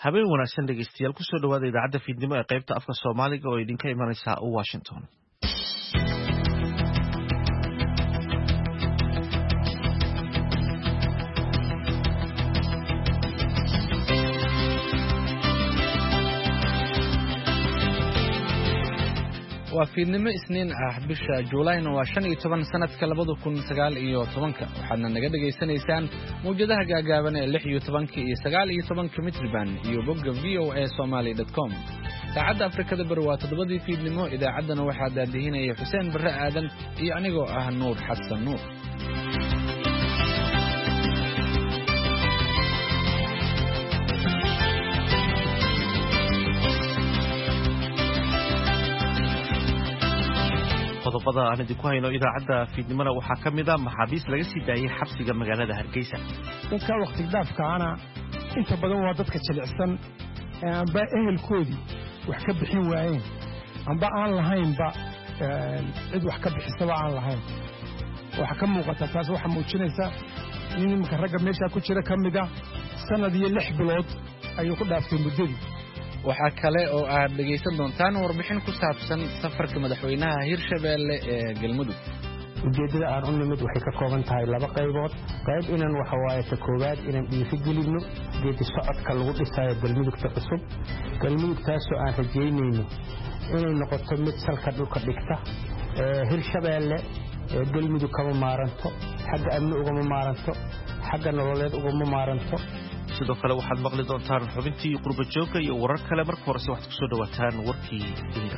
habeen wanaagsan dhegeystayaal kusoo dhawaada idaacadda fiidnimo ee qaybta afka Soomaaliga oo idinka imanaysa Washington. waa fiidnimo isniin ah bisha Juulaayna waa 15 sanadka 2019 waxaadna naga dhageysanaysaan muujadaha gaagaaban ee 16 iyo 19 mitriban iyo bogga voasomali.com. saacadda Afrikada Bari waa 7 fiidnimo. idaacaddana waxaa daadihinaya Xuseen Barre Aadan iyo anigoo ah Nuur Xasan Nuur. qodobada aan idinku hayno idaacadda fiidnimada waxaa ka mid ah maxaabiis laga sii daayay xabsiga magaalada Hargeysa. dadka waqti dhaafkaana inta badan waa dadka jilicsan ee amba ehelkoodii wax ka bixin waayeen amba aan lahaynba cid wax ka bixisaba aan lahayn. waxa ka muuqata taas waxa muujinaysa in marka ragga meesha ku jira ka mid ah sanad iyo 6 bilood ayuu ku dhaaftay muddadii. waxaa kale oo aad dhegaysan doontaan warbixin ku saabsan safarka madaxweynaha Hirshabeelle ee Galmudug. ujeedada aan u nimid waxay ka kooban tahay laba qaybood. qayb inaan waxa waaye ta koowaad inaan dhiirigelino geedi socodka lagu dhisayo Galmudugta cusub. Galmudugtaasoo aan rajaynayno inay noqoto mid salka dhulka dhigta. Hirshabeelle Galmudug kama maaranto, xagga amni ugama maaranto, xagga nololeed ugama maaranto. sidoo kale waxaad maqli doontaan xubintii qurba joogga iyo warar kale. marka horese waxaad ku soo dhawaataan warkii dunida.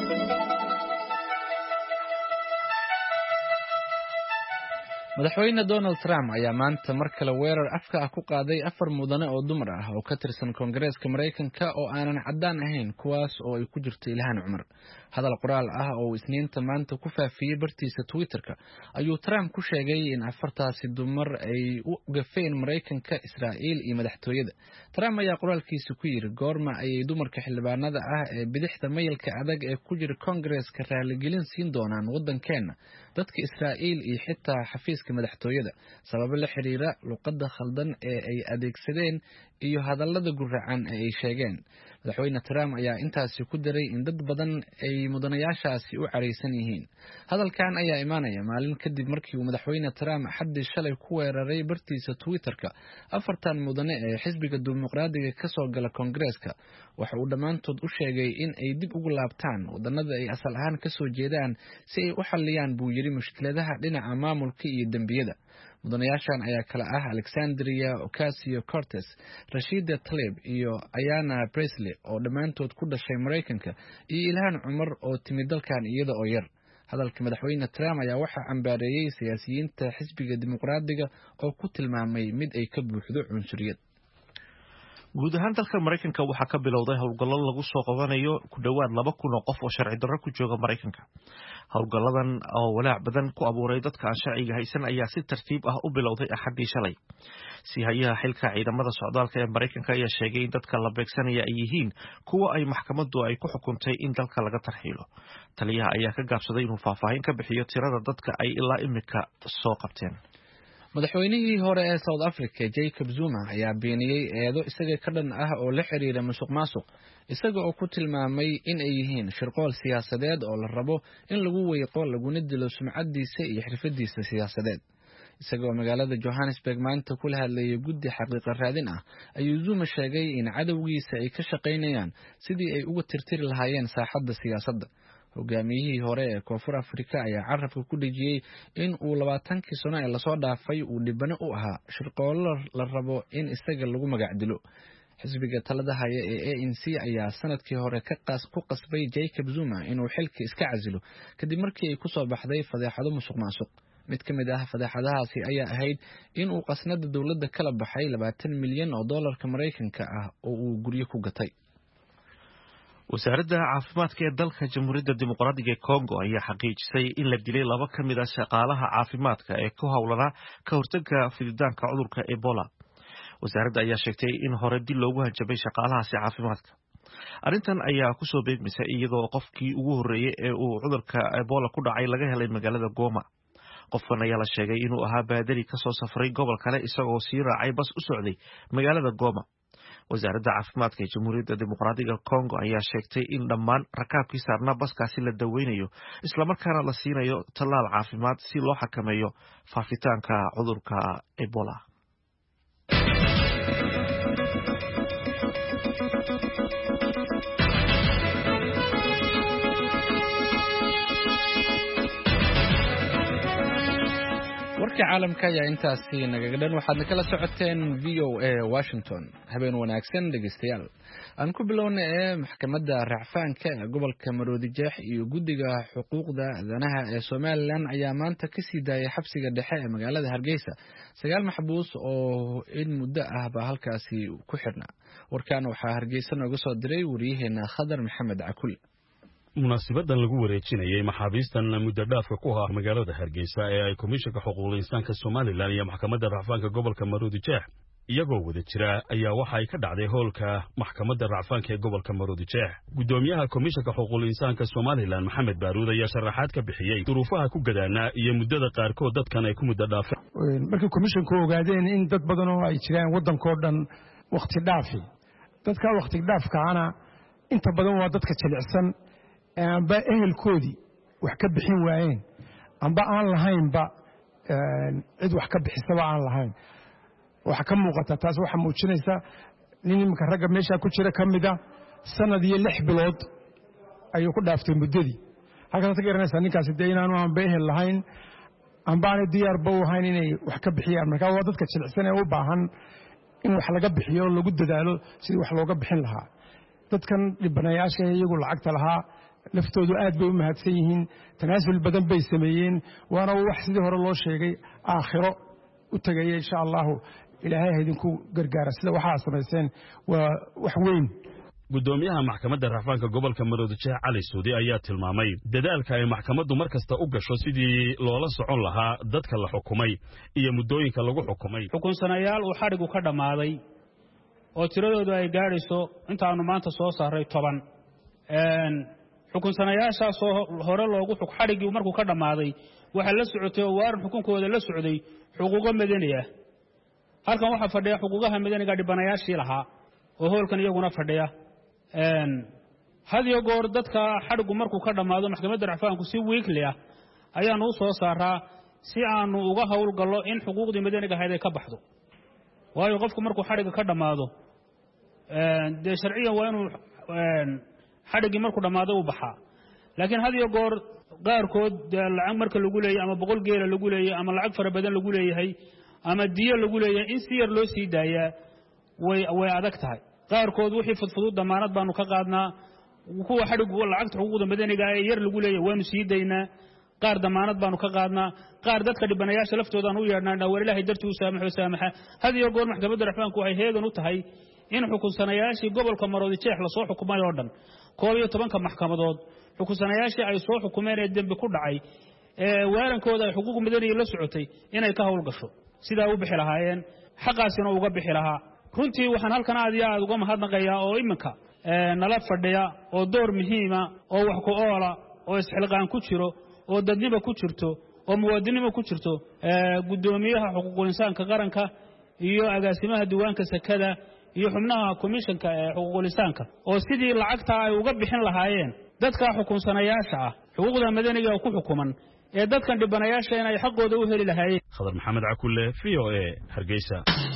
madaxweyne Donald Trump ayaa maanta mar kale weerar afka ah ku qaaday 4 mudane oo dumar ah oo ka tirsan Koongareeska Mareykanka oo aanan cadaan ahayn, kuwaas oo ay ku jirto Ilhaan Cumar. hadal qoraal ah oo isniinta maanta ku faafiyay bartiisa Twitter-ka ayuu Trump ku sheegay in 4taasi dumar ay u gafeen Mareykanka, Israa'iil iyo madaxtooyada. Trump ayaa qoraalkiisa ku yiri goorma ayay dumarka xildhibaanada ah ee bidixda mayalka adag ee ku jira Koongareeska raaligelin siin doonaan waddankeena, dadka Israa'iil iyo xitaa xafiiska madaxtooyada sabab la xiriira luqadda khaldan ee ay adeegsadeen iyo hadallada guracan ee ay sheegeen. madaxweyne Trump ayaa intaasi ku daray in dad badan ay mudanayaashaasi u careysan yihiin. hadalkan ayaa imaanaya maalin kadib markii uu madaxweyne Trump xaddi shalay ku weeraray bartiisa Twitter-ka 4 mudane ee xisbiga dimuqraadiga ka soo gala Koongareeska. waxa uu dhamaantood u sheegay in ay dib ugu laabtaan wadannada ay asal ahaan ka soo jeedaan si ay u xalliyaan buu yiri mushkiladaha dhinaca maamulka iyo dambiyada. mudanayaashan ayaa kala ah Alexandria Ocasio-Cortez, Rashida Tlaib iyo Ayanna Pressley oo dhamaantood ku dhashay Mareykanka, iyo Ilhaan Cumar oo timid dalkan iyada oo yar. hadalka madaxweyne Trump ayaa waxa cambaareeyay siyaasiyiinta xisbiga dimuqraadiga oo ku tilmaamay mid ay ka buuxdo cunsuriyad. guud ahaan dalka Mareykanka waxaa ka bilowday howlgallo lagu soo qabanayo ku dhawaad 2,000 oo qof oo sharci darro ku jooga Mareykanka. howlgalladan oo walaac badan ku abuuray dadka aan sharciga haysan ayaa si tartiib ah u bilowday Axaddii shalay. Sihayaha xilka ciidamada socdaalka ee Mareykanka ayaa sheegay in dadka la beegsanaya ay yihiin kuwa ay maxkamaddu ay ku xukuntay in dalka laga tarxiilo. taliyaha ayaa ka gaabsaday inuu faahfaahin ka bixiyo tirada dadka ay ilaa imika soo qabteen. madaxweynihii hore ee South Africa Jacob Zuma ayaa beeniyay eedo isaga ka dhan ah oo la xiriira musuqmaasuq, isaga oo ku tilmaamay in ay yihiin shirqool siyaasadeed oo la rabo in lagu weeqo laguna dilo sumcadiisa iyo xirfadiisa siyaasadeed. isagoo magaalada Johannesburg maanta kula hadlayay guddi xaqiiqo raadin ah ayuu Zuma sheegay in cadawgiisa ay ka shaqaynayaan sidii ay uga tirtiri lahaayeen saaxadda siyaasadda. hogaamiyihii hore ee Koonfur Afrika ayaa carabka ku dhijiyay in uu 20 sano ee lasoo dhaafay uu dhibano u ahaa shirqoolo la rabo in isaga lagu magac dilo. xisbiga talada haya ee ANC ayaa sanadkii hore ku qasbay Jacob Zuma inuu xilka iska casilo kadib markii ay ku soo baxday fadeexado musuqmaasuq. mid ka mid ah fadeexadahaasi ayaa ahayd in uu qasnada dawladda kala baxay 20 milyan oo dollarka Mareykanka ah oo uu guryo ku gatay. wasaaradda caafimaadka ee dalka Jamhuuriyadda Dimuqraadiga ee Congo ayaa xaqiijisay in la dilay 2 ka mid ah shaqaalaha caafimaadka ee ku hawlanaa ka hortagga fiditaanka cudurka Ebola. wasaaradda ayaa sheegtay in hore dil loogu hanjabay shaqaalahaasi caafimaadka. arrintan ayaa ku soo beegmisay iyadoo qofkii ugu horreeyay ee uu cudurka Ebola ku dhacay laga helay magaalada Goma. qofkan ayaa la sheegay inuu ahaa baadari ka soo safray gobol kale isagoo sii raacay bas u socday magaalada Goma. wasaaradda caafimaadka ee Jamhuuriyadda Dimuqraadiga Congo ayaa sheegtay in dhammaan rakaabkii saarnaa baskaasi la daweynayo isla markaana la siinayo tallaal caafimaad si loo xakameeyo faafitaanka cudurka Ebola. warka caalamka ayaa intaasi nagaga dhan waxaad kala socoteen VOA Washington habeen wanaagsan dhageystayaal aan ku bilownay maxkamadda racfaanka ee gobolka Maroodijeex iyo guddiga xuquuqda aadanaha ee Soomaaliland ayaa maanta ka sii daayay xabsiga dhexe ee magaalada Hargeysa 9 maxbuus oo in muddo ah ba halkaasi ku xirnaa warkaan waxaa Hargeysa nooga soo diray wariyaheena Khadar Maxamed Cakul. munaasabada lagu wareejinayay maxaabiistan muddo dhaafka ku ah magaalada Hargeysa ee ay komishanka xuquuqul insaanka Soomaaliland iyo maxkamadda racfaanka gobolka Maroodijeex iyagoo wada jira ayaa waxa ay ka dhacday hoolka maxkamadda racfaanka ee gobolka Maroodijeex. gudoomiyaha komishanka xuquuqul insaanka Soomaaliland Maxamed Baaruud ayaa sharaxaad ka bixiyay duruufaha ku gadaana iyo muddada qaarkood dadkan ay ku muddo dhaafeen. markii komishanku ogaadeen in dad badan oo ay jiraan waddanka dhan waqti dhaafi dadka waqti dhaafkaana inta badan waa dadka jilicsan amba ehelkoodii wax ka bixin waayeen amba aan lahaynba cid wax ka bixisaba aan lahayn waxa ka muuqata taas waxa muujinaysa nimanka ragga meesha ku jira kamida sanad iyo 6 bilood ayuu ku dhaaftay muddadii halkaas ka garanaysa ninkaasi deeynaan aan behel lahayn amba aan diyaar baa u hayn inay wax ka bixiyaan marka waa dadka jilicsan ee u baahan in wax laga bixiyo lagu dadaalo sidii wax looga bixin lahaa dadkan dhibanayaasha iyagu lacagta lahaa laftoodu aad bay u mahadsan yihiin tanaasul badan bay sameeyeen waana wax sidii hore loo sheegay aakhiro u tagay insha Allah ilaahay idinku gargaara sida waxa sameeyeen waa wax weyn. gudoomiyaha maxkamadda racfaanka gobolka Maroodijeex Cali Suudi ayaa tilmaamay dadaalka ay maxkamaddu markasta u gasho sidii loola socon lahaa dadka la xukumay iyo muddooyinka lagu xukumay. xukunsanayaal uu xarigu ka dhamaaday oo tiradoodu ay gaarayso intaanu maanta soo saaray 10 xukunsanayaashaas hore loogu xarigii markuu ka dhamaaday waxa la socotay oo waaran xukunkooda la socday xuquuqo madani ah halkan waxa fadhiya xuquuqaha madaniga dhibanayaashii lahaa oo hoolkan iyaguna fadhiya hadiyo goor dadka xarigu markuu ka dhamaado maxkamadda racfaanku si weekly ah ayaanu u soo saaraa si aanu uga hawl gallo in xuquuqdii madaniga ahayd ay ka baxdo waayo qofku markuu xariga ka dhamaado de sharciyan waa inuu xarigii markuu dhamaado u baxaa laakiin hadiyo goor qaarkood lacag marka lagu leeyahay ama 100 geela lagu leeyahay ama lacag fara badan lagu leeyahay ama diyo lagu leeyahay in si yar loo sii daayaa way adag tahay qaarkood wixii fudfudud damaanad baanu ka qaadnaa kuwa xarigu lacagta xuquuqda madaniga ee yar lagu leeyahay waanu sii daynaa qaar damaanad baanu ka qaadnaa qaar dadka dhibanayaasha laftoodan u yeernaa war Ilaahay dartii u saamaxa hadiyo goor maxkamadda racfaanku waxay heegan u tahay in xukunsanayaashii gobolka Maroodijeex la soo xukumay oo dhan 12 maxkamadood xukunsanayaashii ay soo xukumeen ee dambi ku dhacay waarankooda ay xuquuq madani la socotay inay ka hawl gasho sida u bixi lahaayeen xaqaasina uga bixi lahaa runtii waxaan halkan aad iyo aad uga mahadnaqayaa oo iminka nala fadhiya oo door muhiima oo wax ku oola oo isxilqaan ku jiro oo dadnimo ku jirto oo muwaadinimo ku jirto gudoomiyaha xuquuqul insaanka qaranka iyo agaasimaha diiwaanka sakada iyo xubnaha komishanka ee xuquuqul insaanka oo sidii lacagta ay uga bixin lahaayeen dadka xukunsanayaasha ah xuquuqda madaniga ku xukuman ee dadkan dhibanayaasha inay xaqooda u heli lahaayeen. Khadar Maxamed Cakulle VOA Hargeysa.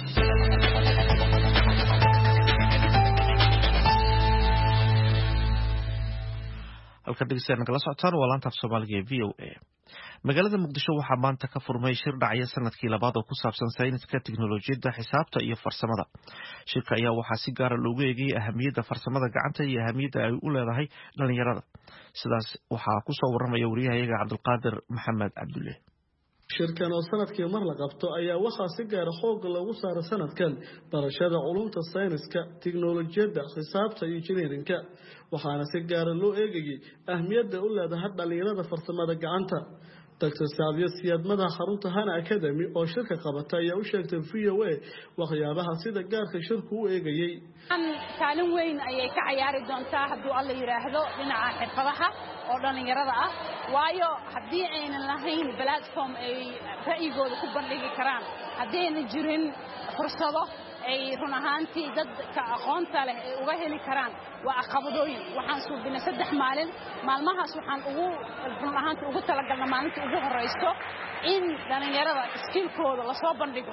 halka dhegeystayaal kala socotaan waa laanta Soomaaliga ee VOA. magaalada Muqdisho waxaa maanta ka furmay shir dhacaya sanadkii labaad oo ku saabsan sayniska, tiknoolajiyadda, xisaabta iyo farsamada. shirka ayaa waxaa si gaar ah loogu eegayay ahamiyadda farsamada gacanta iyo ahamiyadda ay u leedahay dhalinyarada. sidaas waxaa ku soo waramaya wariyahayaga Cabdulqaadir Maxamed Cabdulle. shirkan oo sanadkii mar la qabto ayaa waxaa si gaar ah xoog lagu saaray sanadkan barashada culumta sayniska, tiknoolajiyadda, xisaabta iyo injineerinka, waxaana si gaar ah loo eegayay ahmiyadda u leedahay dhalinyarada farsamada gacanta. Dr. Saadiya Siyaad madaxa xarunta Hana Academy oo shirka qabata ayaa u sheegtay VOA waxyaabaha sida gaarka shirku u eegayay. kaalin weyn ayay ka ciyaari doontaa haddii alla yiraahdo dhinaca xirfadaha oo dhalinyarada ah waayo haddii aynan lahayn platform ay ra'yigooda ku bandhigi karaan haddii aynan jirin fursado ay run ahaantii dadka aqoonta leh ay uga heli karaan waa caqabadooyin waxaan suubinay 3 maalin maalmahaas waxaan run ahaantii ugu talagalnay maalinta ugu horeyso in dhalinyarada skillkooda la soo bandhigo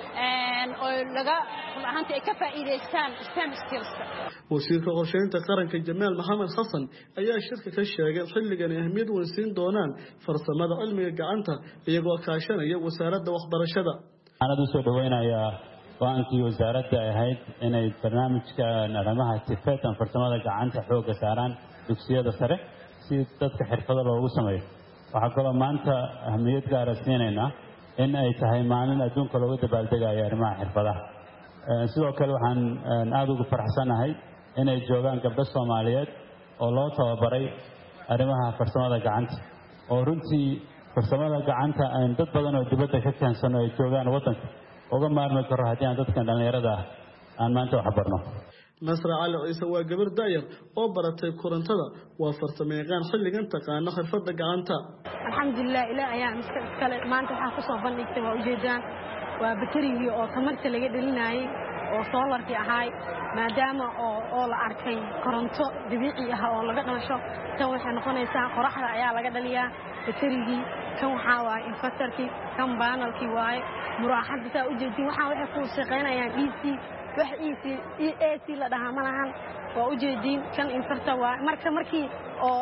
oo laga run ahaantii ay ka faa'iideystaan STEM skills wasiirka qorsheynta qaranka Jamaal Maxamed Xasan ayaa shirka ka sheegay xilligan ahmiyad weyn siin doonaan farsamada cilmiga gacanta iyagoo kaashanaya wasaaradda waxbarashada anadu soo dhaweynayaa waankii wasaaradda ahayd inay barnaamijka arrimaha tifeetan farsamada gacanta xooga saaraan dugsiyada sare si dadka xirfado loogu sameeyo waxa kaloo maanta ahmiyad gaar ah siinayna in ay tahay maalin adduunka looga dabaaldegayo arrimaha xirfadaha sidoo kale waxaan aad ugu faraxsanahay inay joogaan gabdho Soomaaliyeed oo loo tababaray arrimaha farsamada gacanta oo runtii farsamada gacanta aan dad badan oo dibadda ka keensan ay joogaan wadanka uga maarmi karo haddii aan dadkan dhalinyarada aan maanta wax barno Nasra Ali Ciise waa gabar daayar oo baratay korontada waa farsamayaqaan xilligan taqaana xirfadda gacanta alxamdulillah ilaa ayaa iskale maanta waxa ku soo bandhigtay waa ujeedaan waa batarigii oo tamarta laga dhalinayay oo solarkii ahay maadaama oo la arkay koronto dabiici ah oo laga dhalasho tan waxay noqonaysaa qoraxda ayaa laga dhaliyaa batarigii kan waxa waa inverterkii kan panelkii waay muraaxadda taa ujeedin waxay ku shaqeynayaan DC wax AC la dhahaa malahan waa ujeedin kan inverter waa markii oo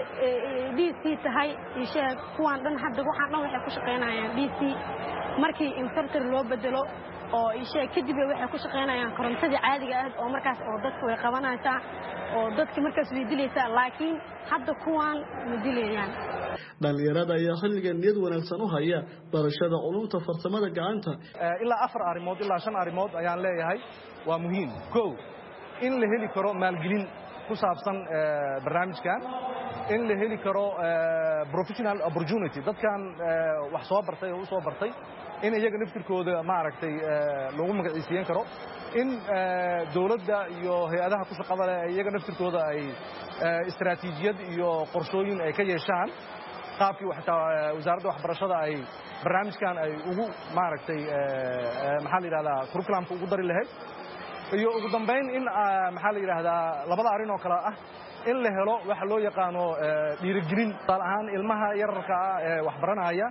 DC tahay isha kuwan dhan hadda waxaan dhan waxay ku shaqeynayaan DC markii inverter loo bedelo oo isha kadib waxay ku shaqeynayaan korontadii caadiga ah oo markaas oo dadku way qabanaysaa oo dadka markaas way dilaysaa laakiin hadda kuwan ma dilayaan dhalinyarada ayaa xilligan niyad wanaagsan u haya barashada culumta farsamada gacanta ilaa 4 arrimood ilaa 5 arrimood ayaan leeyahay waa muhiim koow in la heli karo maalgelin ku saabsan barnaamijkan in la heli karo professional opportunity dadkan wax soo bartay oo soo bartay in iyaga naftirkooda maaragtay lagu magaciisiin karo in dawladda iyo hay'adaha ku shaqada leh iyaga naftirkooda ay istaraatiijiyad iyo qorshooyin ay ka yeeshaan qaabkii wasaaradda waxbarashada ay barnaamijkan ay ugu maaragtay maxaa la yiraahdaa curriculumka ugu dari lahayd iyo ugu dambeyn in maxaa la yiraahdaa labada arrin oo kala ah in la helo waxa loo yaqaano dhiirigelin taal ahaan ilmaha yararka ah ee wax baranaya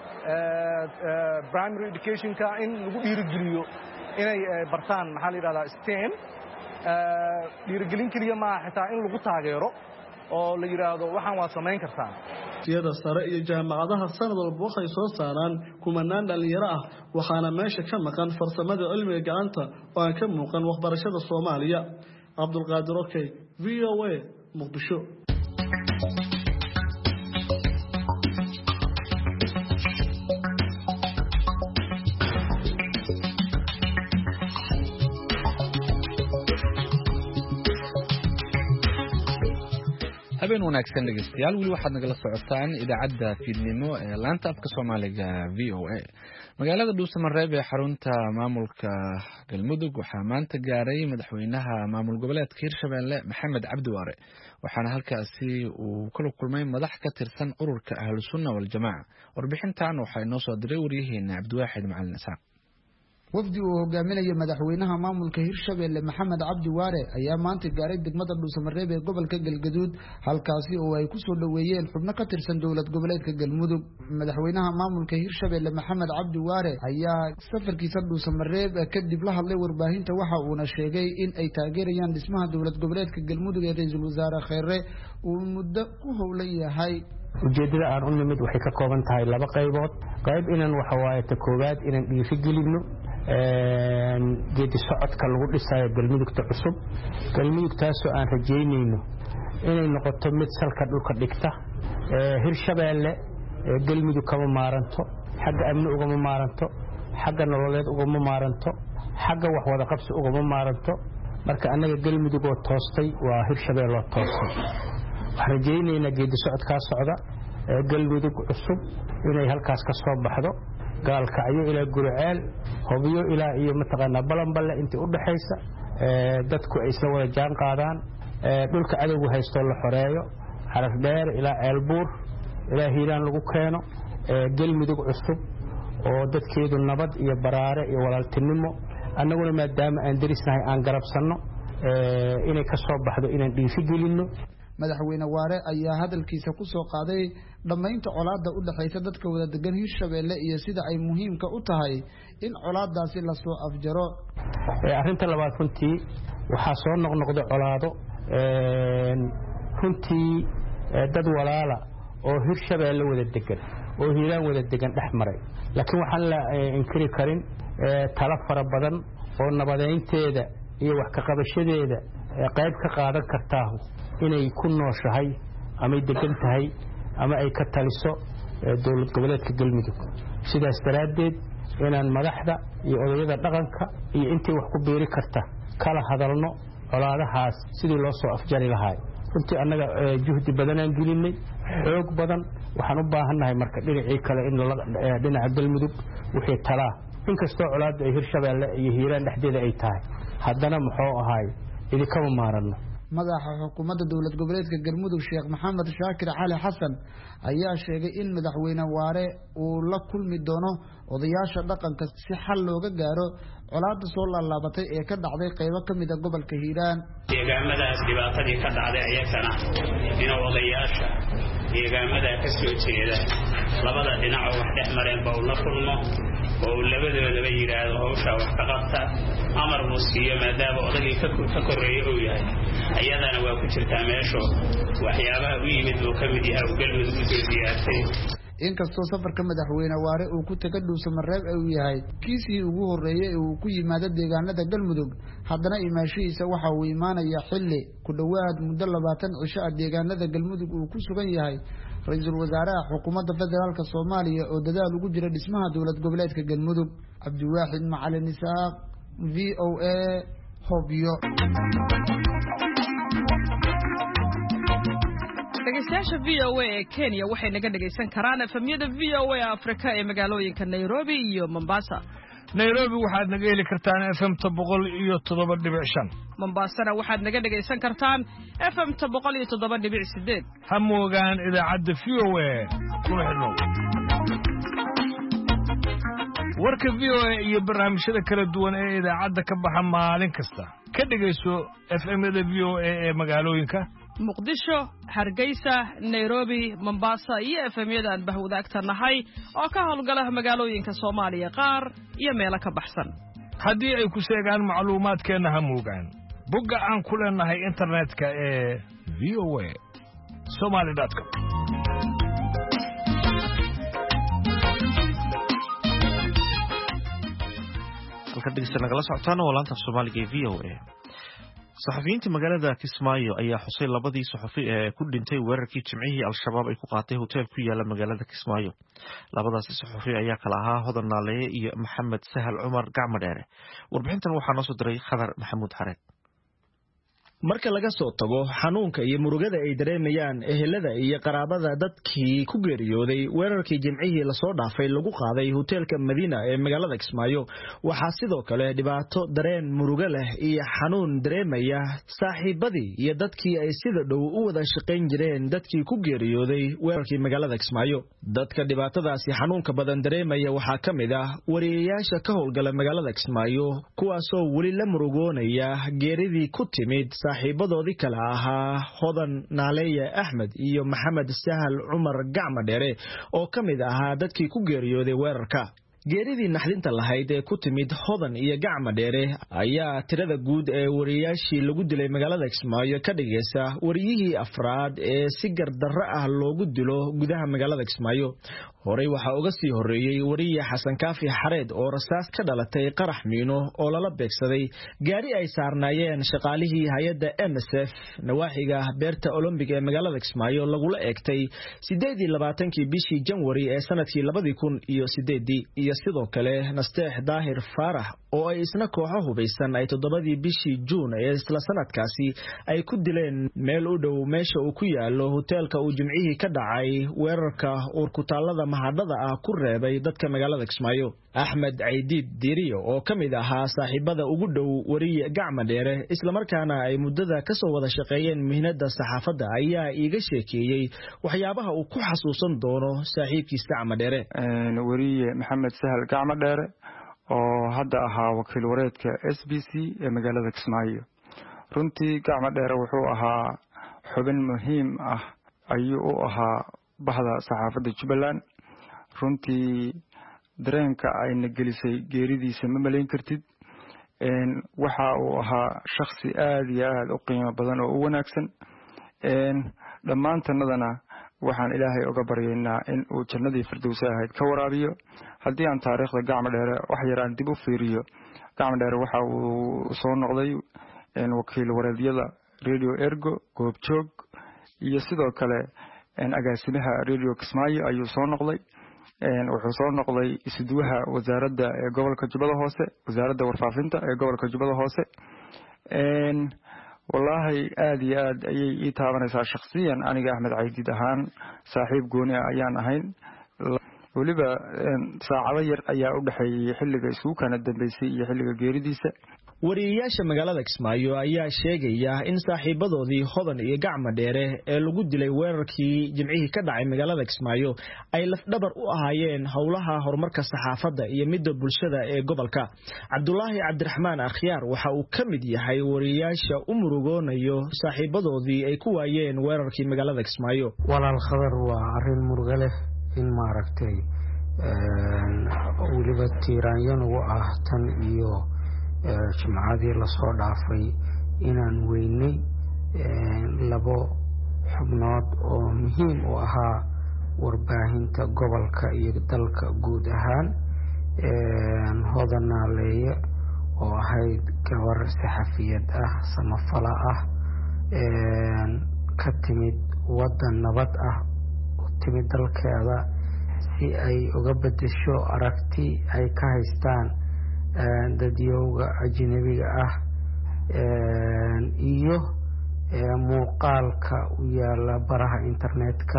primary education-ka in lagu dhiirigeliyo inay bartaan maxaa la yiraahdaa STEM dhiirigelin kaliya ma xitaa in lagu taageero oo la yiraahdo waxaan waa samayn kartaa tiyada sare iyo jaamacadaha sanad walba waxay soo saaraan kumanaan dhalinyaro ah waxaana meesha ka maqan farsamada cilmiga gacanta oo aan ka muuqan waxbarashada Soomaaliya Cabdulqaadir Okay VOA Muqdisho habeen wanaagsan dhegeystayaal weli waxaad nagala socotaan idaacadda fiidnimo ee laanta afka Soomaaliga VOA magaalada Dhuusamareeb ee xarunta maamulka Galmudug waxaa maanta gaaray madaxweynaha maamul goboleedka Hirshabelle Maxamed Cabdi Waare waxaana halkaasi uu kula kulmay madax ka tirsan ururka Ahlus Sunna wal Jamaa warbixintan waxay noo soo diray wariyaheena Cabdiwaaxid Macalin Isaaq wafdi uu hogaaminayo madaxweynaha maamulka Hirshabelle Maxamed Cabdi Waare ayaa maanta gaaray degmada Dhuusamareeb ee gobolka Galgaduud halkaasi oo ay ku soo dhaweeyeen xubno ka tirsan dawlad goboleedka Galmudug madaxweynaha maamulka Hirshabelle Maxamed Cabdi Waare ayaa safarkiisa Dhuusamareeb kadib la hadlay warbaahinta waxa uu sheegay in ay taageerayaan dhismaha dawlad goboleedka Galmudug ee ra'iisul wasaare Khayre uu muddo ku howlan yahay ujeedada aan u nimid waxay ka kooban tahay laba qaybood qayb inaan waxa waaye ta koowaad inaan dhiiri gelino geedi socodka lagu dhisayo galmudugta cusub galmudugtaasoo aan rajaynayno inay noqoto mid salka dhulka dhigta Hirshabelle galmudug kama maaranto xagga amni ugama maaranto xagga nololeed ugama maaranto xagga wax wada qabsi ugama maaranto marka anaga galmudug oo toostay waa Hirshabelle oo toostay waxaan rajaynaynaa geedi socodkaa socda galmudug cusub inay halkaas ka soo baxdo gaalkacyo ilaa Gurceel Hobyo ilaa iyo mataqaana Balanballe intii u dhaxaysa dadku ay isla wada jaan qaadaan dhulka cadawga haysto la xoreeyo xarafdheer ilaa ceelbuur ilaa hiiraan lagu keeno galmudug cusub oo dadkeedu nabad iyo baraare iyo walaaltinimo annaguna maadaama aan derisnahay aan garabsanno inay ka soo baxdo inaan dhiifi gelinno. madaxweyne waare ayaa hadalkiisa ku soo qaaday dhammaynta colaadda u dhaxaysa dadka wada degan Hirshabeelle iyo sida ay muhiimka u tahay in colaaddaasi la soo afjaro. arrinta labaad runtii waxaa soo noqnoqday colaado runtii dad walaala oo Hirshabeelle wada degan oo hiiraan wada degan dhex maray laakiin waxaan la inkiri karin tala fara badan oo nabadeynteeda iyo wax ka qabashadeeda qayb ka qaadan kartaa inay ku nooshahay ama degan tahay ama ay ka taliso dawlad goboleedka Galmudug. sidaas daraadeed inaan madaxda iyo odayada dhaqanka iyo intii wax ku beeri karta kala hadalno colaadahaas sidii loo soo afjari lahaa. runtii annaga juhdi badan aan gelinay xoog badan waxaan u baahannahay marka dhinacii kale in dhinaca Galmudug wixii talaa inkastoo colaadda ay Hirshabeelle iyo hiiraan dhexdeeda ay tahay haddana muxuu ahaay idikama maarano. madaxa xukuumadda dawlad goboleedka Galmudug Sheekh Maxamed Shaakir Cali Xasan ayaa sheegay in madaxweyne waare uu la kulmi doono odayaasha dhaqanka si xal looga gaaro colaadda soo laalaabatay ee ka dhacday qaybo ka mid ah gobolka Hiiraan. deegaamadaas dhibaatadii ka dhacday ayagana in odayaasha deegaamada ka soo jeeda labada dhinac oo wax dhex mareen baa la kulmo oo labadoodaba yiraahdo hawsha wax ka qabta amar musiiyo maadaama odagii ka koreeyay uu yahay ayadana waa ku jirtaa meesho waxyaabaha u yimid oo ka mid yahay Galmudug u diyaartay. inkastoo safarka madaxweyne waare uu ku tagay Dhuusamareeb uu yahay kiisii ugu horeeyay ee uu ku yimaado deegaanada Galmudug haddana imaashiisa waxa uu imaanaya xilli ku dhawaad muddo 20 cisho ah deegaanada Galmudug uu ku sugan yahay ra'iisul wasaaraha xukuumadda federaalka Soomaaliya oo dadaal ugu jira dhismaha dawlad goboleedka Galmudug. Cabdiwaaxid Macalin Isaaq VOA Hobyo. dhegeystayaasha VOA ee Kenya waxay naga dhageysan karaan efemyada VOA Afrika ee magaalooyinka Nairobi iyo Mombasa. Nairobi waxaad naga heli kartaan FM 107.5. Mombasana waxaad naga dhageysan kartaan FM 107.8. Ha moogaan idaacadda VOA kuna xidhnow. warka VOA iyo barnaamijyada kala duwan ee idaacadda ka baxa maalin kasta ka dhageyso FM-da VOA ee magaalooyinka Muqdisho, Hargeysa, Nairobi, Mombasa iyo FM-yada aan bahwadaagta nahay oo ka howlgala magaalooyinka Soomaaliya qaar iyo meelo ka baxsan. haddii ay ku sheegaan macluumaadkeena ha moogaan bogga aan ku leenahay internetka ee voa.somali.com. halka dhegeysta nagala socotaan oo laanta Soomaaliga ee VOA. saxafiyiinta magaalada Kismaayo ayaa xusay labadii saxafi ee ku dhintay weerarkii Jimcihii Al-Shabaab ay ku qaatay hotel ku yaala magaalada Kismaayo. labadaas saxafi ayaa kala ahaa Hodan Naaleeye iyo Maxamed Sahal Cumar Gacmadheere. warbixintan waxaa noo soo diray Khadar Maxamuud Xareed. marka laga soo tago xanuunka iyo murugada ay dareemayaan ehelada iyo qaraabada dadkii ku geeriyooday weerarkii Jimcihii la soo dhaafay lagu qaaday hotelka Madiina ee magaalada Kismaayo waxaa sidoo kale dhibaato dareen murugo leh iyo xanuun dareemaya saaxiibadii iyo dadkii ay sida dhow u wada shaqayn jireen dadkii ku geeriyooday weerarkii magaalada Kismaayo. dadka dhibaatadaasi xanuunka badan dareemaya waxaa ka mid ah wariyeyaasha ka howlgala magaalada Kismaayo kuwaasoo weli la murugoonaya geeridii ku timid saaxiibadoodii kala ahaa Hodan Naaleeye Axmed iyo Maxamed Sahal Cumar Gacmadheere oo ka mid ahaa dadkii ku geeriyooday weerarka. geeridii naxdinta lahayd ee ku timid Hodan iyo Gacmadheere ayaa tirada guud ee wariyeyaashii lagu dilay magaalada Kismaayo ka dhigaysa wariyihii afraad ee si gardarro ah loogu dilo gudaha magaalada Kismaayo. horey waxaa uga sii horeeyay wariye Xasan Kaafi Xareed oo rasaas ka dhalatay qarax miino oo lala beegsaday gaari ay saarnaayeen shaqaalihii hay'adda MSF nawaaxiga beerta Olympic ee magaalada Kismaayo lagula eegtay 28 bishii January ee sanadkii 2008 iyo sidoo kale Nasteex Daahir Faarax oo ay isna kooxo hubaysan ay 7 bishii Juun ee isla sanadkaasi ay ku dileen meel u dhow meesha uu ku yaalo hoteelka uu Jimcihii ka dhacay weerarka urkutaalada mahadada ah ku reebay dadka magaalada Kismaayo. Axmed Ciidid Diiriyo oo kamid ahaa saaxiibada ugu dhow wariye Gacma Dheere isla markaana ay muddada ka soo wada shaqeeyeen mihnada saxaafadda ayaa iiga sheekeeyay waxyaabaha uu ku xasuusan doono saaxiibkiisa Gacma Dheere. wariye Maxamed Sahal Gacma Dheere oo hadda ahaa wakiil wareedka SBC ee magaalada Kismaayo. runtii Gacma Dheere wuxuu ahaa xubin muhiim ah ayuu u ahaa bahda saxaafadda Jubbaland. runtii dareenka ayna gelisay geeridiisa ma malayn kartid. waxa uu ahaa shakhsi aad iyo aad u qiimo badan oo u wanaagsan. dhammaantanadana waxaan ilaahay uga baryaynaa in uu jannadii firdowsa ahayd ka waraabiyo. haddii aan taariikhda Gacma Dheere wax yar aan dib u fiiriyo, Gacma Dheere waxa uu soo noqday wakiil wareedyada Radio Ergo, Goobjoog iyo sidoo kale agaasimaha Radio Kismaayo ayuu soo noqday. wuxuu soo noqday isduwaha wasaaradda ee gobolka Jubbada Hoose, wasaaradda warfaafinta ee gobolka Jubbada Hoose. wallahi aad iyo aad ayay ii taabanaysaa shakhsiyan. aniga Axmed Ciidid ahaan saaxiib gooni ah ayaan ahayn. waliba saacado yar ayaa u dhaxeeyay xilliga isku kana dambeysay iyo xilliga geeridiisa. wariyeyaasha magaalada Kismaayo ayaa sheegaya in saaxiibadoodii Hodan iyo Gacma Dheere ee lagu dilay weerarkii Jimcihii ka dhacay magaalada Kismaayo ay lafdhabar u ahaayeen howlaha horumarka saxaafadda iyo midda bulshada ee gobolka. Cabdullaahi Cabdiraxmaan Akhyaar waxa uu ka mid yahay wariyeyaasha u murugoonayo saaxiibadoodii ay ku waayeen weerarkii magaalada Kismaayo. walaal khabar waa arrin murugo leh in maaragtay weliba tiiraanyan ugu ah tan iyo jimcadii lasoo dhaafay inaan weynay 2 xubnood oo muhiim u ahaa warbaahinta gobolka iyo dalka guud ahaan. Hodan Naaleeye oo ahayd gabar saxafiyad ah, samafala ah, ka timid wadan nabad ah, u timid dalkeeda si ay uga bedesho aragti ay ka haystaan dadyowga ajnabiga ah iyo muuqaalka u yaala baraha internetka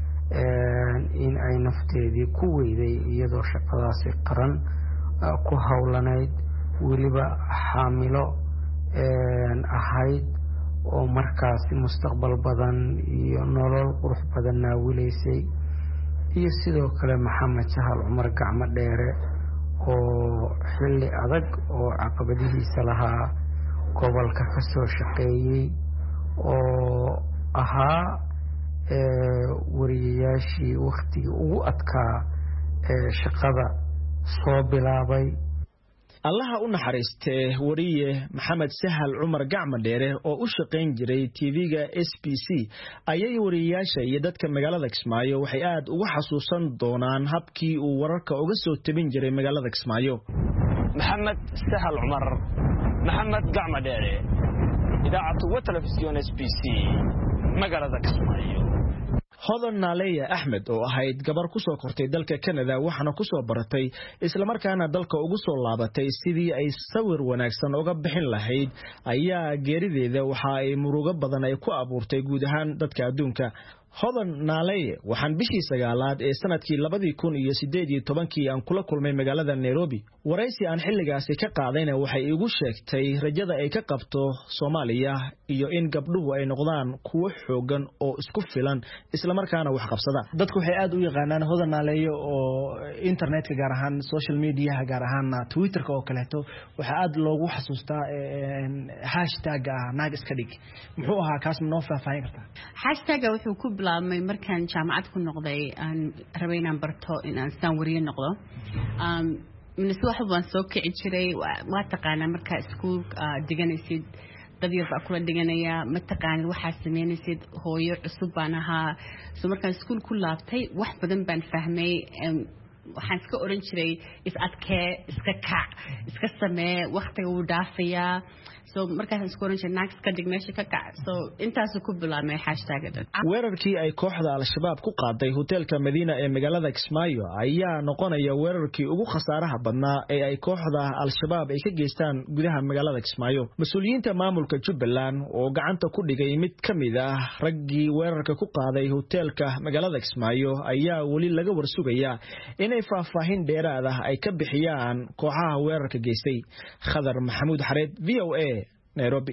in ay nafteedii ku weyday iyadoo shaqadaasi qaran ku howlanayd, weliba xaamilo ahayd oo markaasi mustaqbal badan iyo nolol qurux badan naawilaysay. iyo sidoo kale Maxamed Sahal Cumar Gacma Dheere oo xilli adag oo caqabadihiisa lahaa gobolka ka soo shaqeeyay, oo ahaa wariyeyaashii waqtigii ugu adkaa shaqada soo bilaabay. allaha u naxariistee wariye Maxamed Sahal Cumar Gacma Dheere oo u shaqayn jiray TV-ga SBC ayay wariyeyaasha iyo dadka magaalada Kismaayo waxay aad uga xasuusan doonaan habkii uu wararka uga soo tabin jiray magaalada Kismaayo. Maxamed Sahal Cumar, Maxamed Gacma Dheere, idaacadda wa telefisyon SBC magaalada Kismaayo. Hodan Naaleeye Axmed oo ahayd gabar ku soo kortay dalka Canada waxana ku soo baratay isla markaana dalka ugu soo laabatay sidii ay sawir wanaagsan uga bixin lahayd ayaa geerideeda waxa ay murugo badan ay ku abuurtay guud ahaan dadka adduunka. Hodan Naaleeye waxaan bishii 9aad ee sanadkii 2018 aan kula kulmay magaalada Nairobi. waraysi aan xilligaasi ka qaadayna waxay igu sheegtay rajada ay ka qabto Soomaaliya iyo in gabdhuhu ay noqdaan kuwo xoogan oo isku filan isla markaana wax qabsada. dadku waxay aad u yaqaanaan Hodan Naaleeye oo internetka gaar ahaan social media gaar ahaan Twitterka oo kaleeto waxa aad loogu xasuustaa hashtag naag iska dhig. muxuu ahaa kaas noo faahfaahin kartaa? hashtag wuxuu ku bilaabmay markaan jaamacad ku noqday aan rabay inaan barto inaan saan wariye noqdo. من الصبح بنسوق كعشري واتقانا مركز سكول دجانيسيد دبير بأكل دجانية متقان الواحد سمين يسيد هو يعصب عنها سو مركز سكول كلها بتاعي واحد بدن بن فهمي وحنسك أورنجري إسقاط إسكا إسكا سماء وقت ودافية so markaas isku oran jiray naag iska dhig meesha ka kac so intaasuu ku bilaabmay hashtag-dan weerarkii ay kooxda al-shabaab ku qaaday hoteelka Madiina ee magaalada Kismaayo ayaa noqonaya weerarkii ugu khasaaraha badnaa ee ay kooxda al-shabaab ay ka geystaan gudaha magaalada Kismaayo mas'uuliyiinta maamulka Jubbaland oo gacanta ku dhigay mid kamid ah raggii weerarka ku qaaday hoteelka magaalada Kismaayo ayaa wali laga warsugaya inay faahfaahin dheeraad ah ay ka bixiyaan kooxaha weerarka geystay Khadar Maxamuud Xareed VOA Nairobi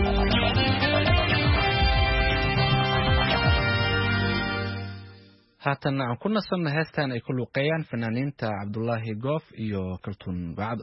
haatan aan ku nasanna heestan ay ku luqeeyaan fanaaniinta Cabdullaahi Goof iyo Kaltuun Bacdo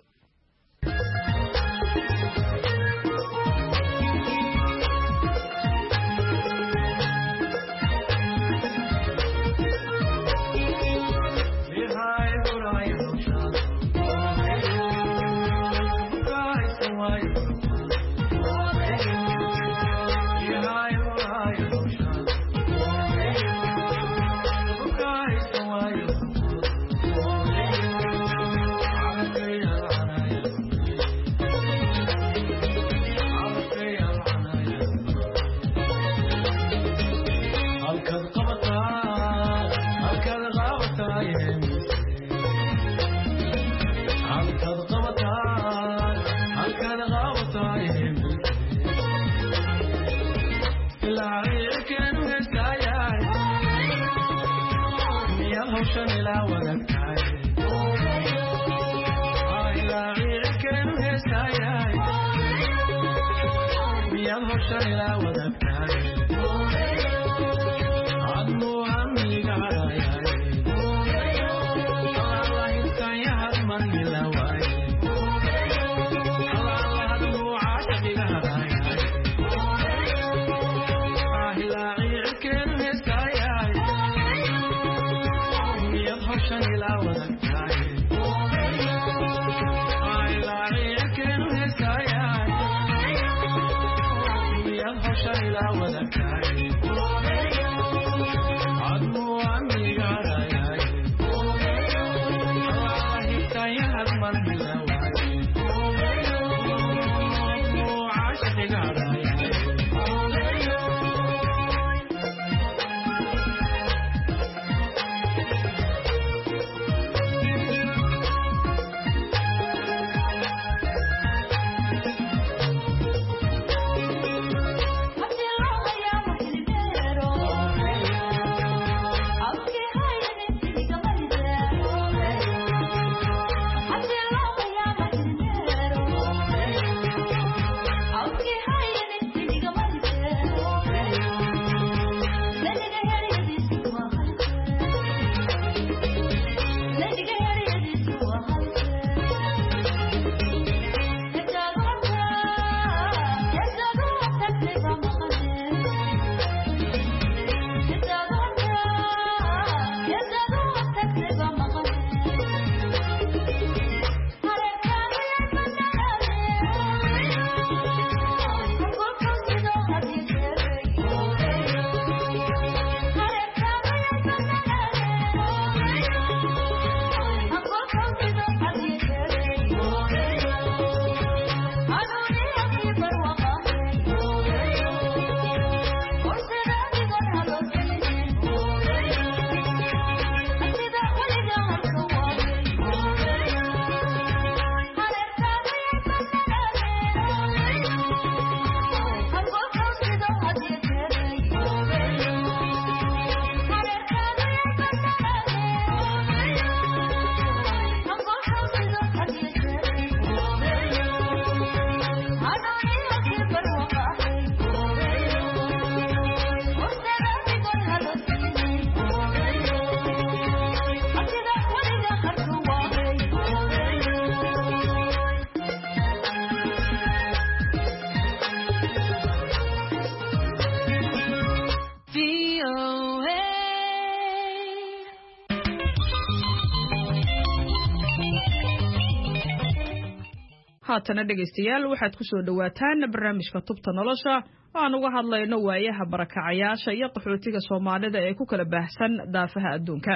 haatana dhegaystayaal waxaad ku soo dhawaataan barnaamijka tubta nolosha oo aan uga hadlayno waayaha barakacayaasha iyo qaxootiga Soomaalida ee ku kala baahsan daafaha adduunka.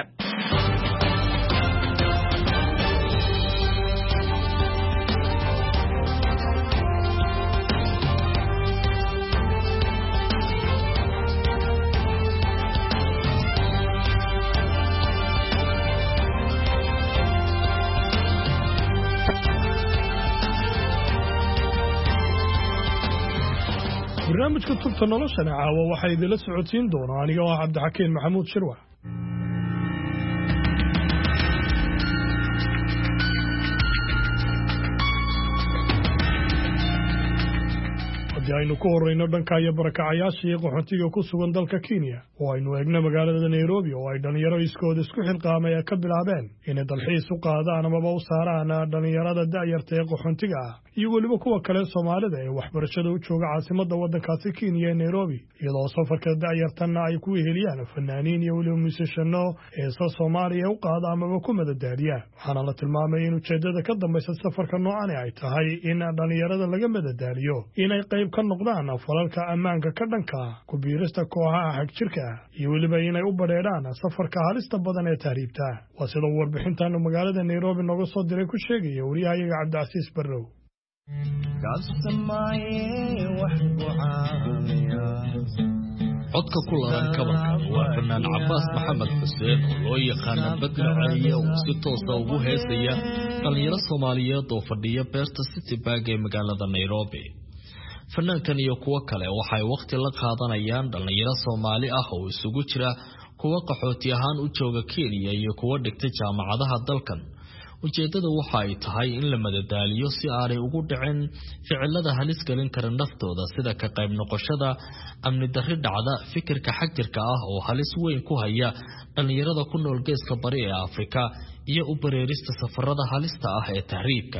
barnaamijka tubta noloshana caawa waxaa idinla socodsiin doona aniga oo cabdixakiin maxamuud shirwax. aynu ku horeyno dhanka iyo barakacayaasha iyo qaxootiga ku sugan dalka Kenya oo aynu eegno magaalada Nairobi oo ay dhalinyaro iskood isku xilqaamay ka bilaabeen inay dalxiis u qaadaan ama u saaraan dhalinyarada da'yarta ee qaxootiga ah iyo waliba kuwa kale Soomaalida ee waxbarashada u jooga caasimadda waddankaasi Kenya ee Nairobi iyadoo safarka da'yartana ay ku weheliyaan fanaaniin iyo waliba musiciano ee Soomaaliya u qaada ama ku madadaaliya waxaana la tilmaamay in ujeedada ka dambaysa safarka noocan ay tahay in dhalinyarada laga madadaaliyo inay qayb ka noqdaan falalka ammaanka ka dhanka ku biirista kooxaha xagjirka iyo waliba inay u bareeraan safarka halista badan ee tahriibta waa sida warbixintan magaalada Nairobi nooga soo diray ku sheegaya wariyahayaga Cabdicasiis Barrow codka ku laran kabanka waa fanaan Cabbaas Maxamed Xuseen oo loo yaqaan badnacaye oo si toos ah ugu heesaya dhalinyaro Soomaaliyeed oo fadhiya beerta City Park ee magaalada Nairobi. fanaankan iyo kuwa kale waxay waqti la qaadanayaan dhalinyaro Soomaali ah oo isugu jira kuwa qaxooti ahaan u jooga Kenya iyo kuwa dhigtay jaamacadaha dalkan. ujeedadu waxa ay tahay in la madadaaliyo si aanay ugu dhicin ficilada halis galin kara naftooda sida ka qayb noqoshada amni darri dhacda fikirka xagjirka ah oo halis weyn ku haya dhalinyarada ku nool geeska bari ee Afrika iyo u bareerista safarada halista ah ee tahriibka.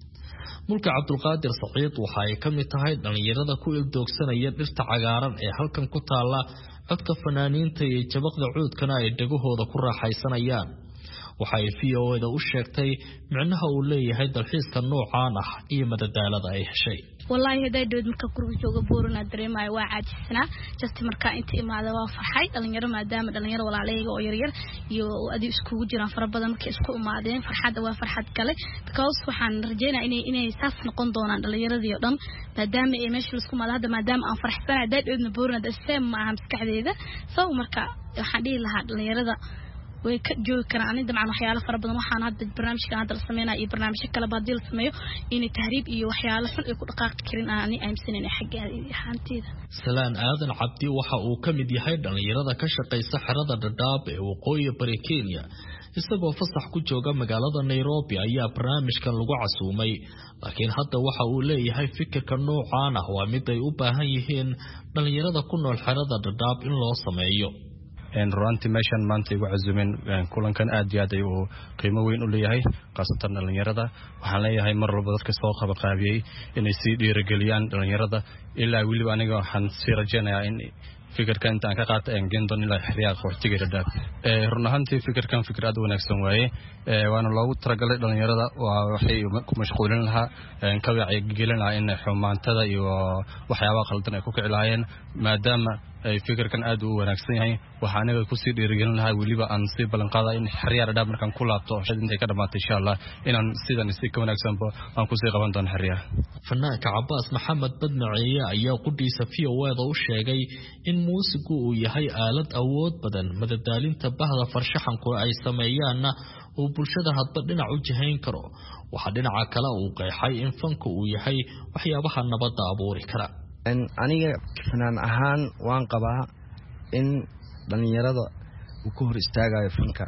mulka Cabdulqaadir Saciid waxa ay ka mid tahay dhalinyarada ku ildoogsanaya dhirta cagaaran ee halkan ku taala codka fanaaniinta iyo jabaqda cuudkana ay dhagahooda ku raaxaysanayaan. waxa ay VOA-da u sheegtay micnaha uu leeyahay dalxiiska noocaan ah iyo madadaalada ay heshay. wallahi haday dood marka guriga jooga boorna dareemayo waa caajisna just marka inta imaada waa farxay dhalinyaro maadaama dhalinyaro walaalayga oo yaryar iyo adii isku jiraan fara badan markay isku imaadeen farxadda waa farxad kale because waxaan rajaynayaa inay saas noqon doonaan dhalinyaradii oo dhan maadaama ay meesha isku imaada maadaama aan farxsanahay haday doodna boorna dasem ma aha maskaxdeeda soo marka waxaan dhihi lahaa dhalinyarada way ka joogi karaan aniga macna waxyaalo fara badan waxaan hadda barnaamijka hadda la sameeynaa iyo barnaamijyo kale baad la sameeyo in tahriib iyo waxyaalo xun ay ku dhaqaaqi karin aan aaminsanay xagga ahaanteeda. Salaan Aadan Cabdi waxa uu ka mid yahay dhalinyarada ka shaqeysa xerada Dadaab ee waqooyi bari Kenya isagoo fasax ku jooga magaalada Nairobi ayaa barnaamijkan lagu casuumay laakiin hadda waxa uu leeyahay fikirka noocaan ah waa mid ay u baahan yihiin dhalinyarada ku nool xerada Dadaab in loo sameeyo. runtii meeshan maanta igu casuumeen kulankan aad iyo aad ay uu qiimo weyn u leeyahay qaasatan dhalinyarada waxaan leeyahay mar walba dadka soo qabanqaabiyay inay sii dhiirigeliyaan dhalinyarada ilaa weliba aniga waxaan sii rajaynayaa in fikirka intaan ka qaata gendon ilaa xiriyaha qaxootiga Dadaab run ahaantii fikirkan fikir aad u wanaagsan waaye waana loogu talagalay dhalinyarada waxay ku mashquulin lahaa ka wacyigelin lahaa in xumaantada iyo waxyaabaha qaldan ay ku kici lahaayeen maadaama fikirkan aad u wanaagsan yahay waxa aniga ku sii dhiirigelin lahaa weliba aan sii ballan qaadaa in xiriyaha Dadaab markaan ku laabto intay ka dhamaatay insha Allah inaan sidan si ka wanaagsanba aan ku sii qaban doono xiriyaha. fanaanka Cabbaas Maxamed Badnaciye ayaa qudhiisa VOA-da u sheegay in muusigu uu yahay aalad awood badan madadaalinta bahda farshaxanku ay sameeyaanna uu bulshada hadba dhinac u jihayn karo waxa dhinaca kale uu qeexay in fanku uu yahay waxyaabaha nabadda abuuri kara. aniga fanaan ahaan waan qabaa in dhalinyarada uu ku hor istaagayo fanka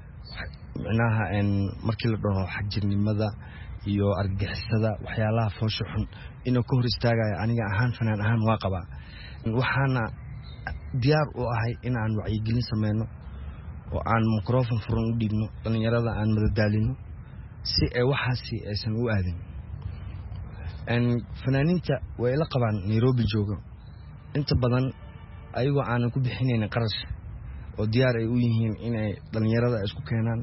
macnaha markii la dhaho xajirnimada iyo argagixisada waxyaalaha foosho xun inuu ku hor istaagayo aniga ahaan fanaan ahaan waa qabaa waxaana diyaar u ahay in aan wacyigelin sameeyno oo aan microphone furan u dhigno dhalinyarada aan madadaalino si ay waxaasi aysan u aadin fanaaniinta way la qabaan Nairobi jooga inta badan ayagoo aanan ku bixinayn qarash oo diyaar ay u yihiin inay dhalinyarada isku keenaan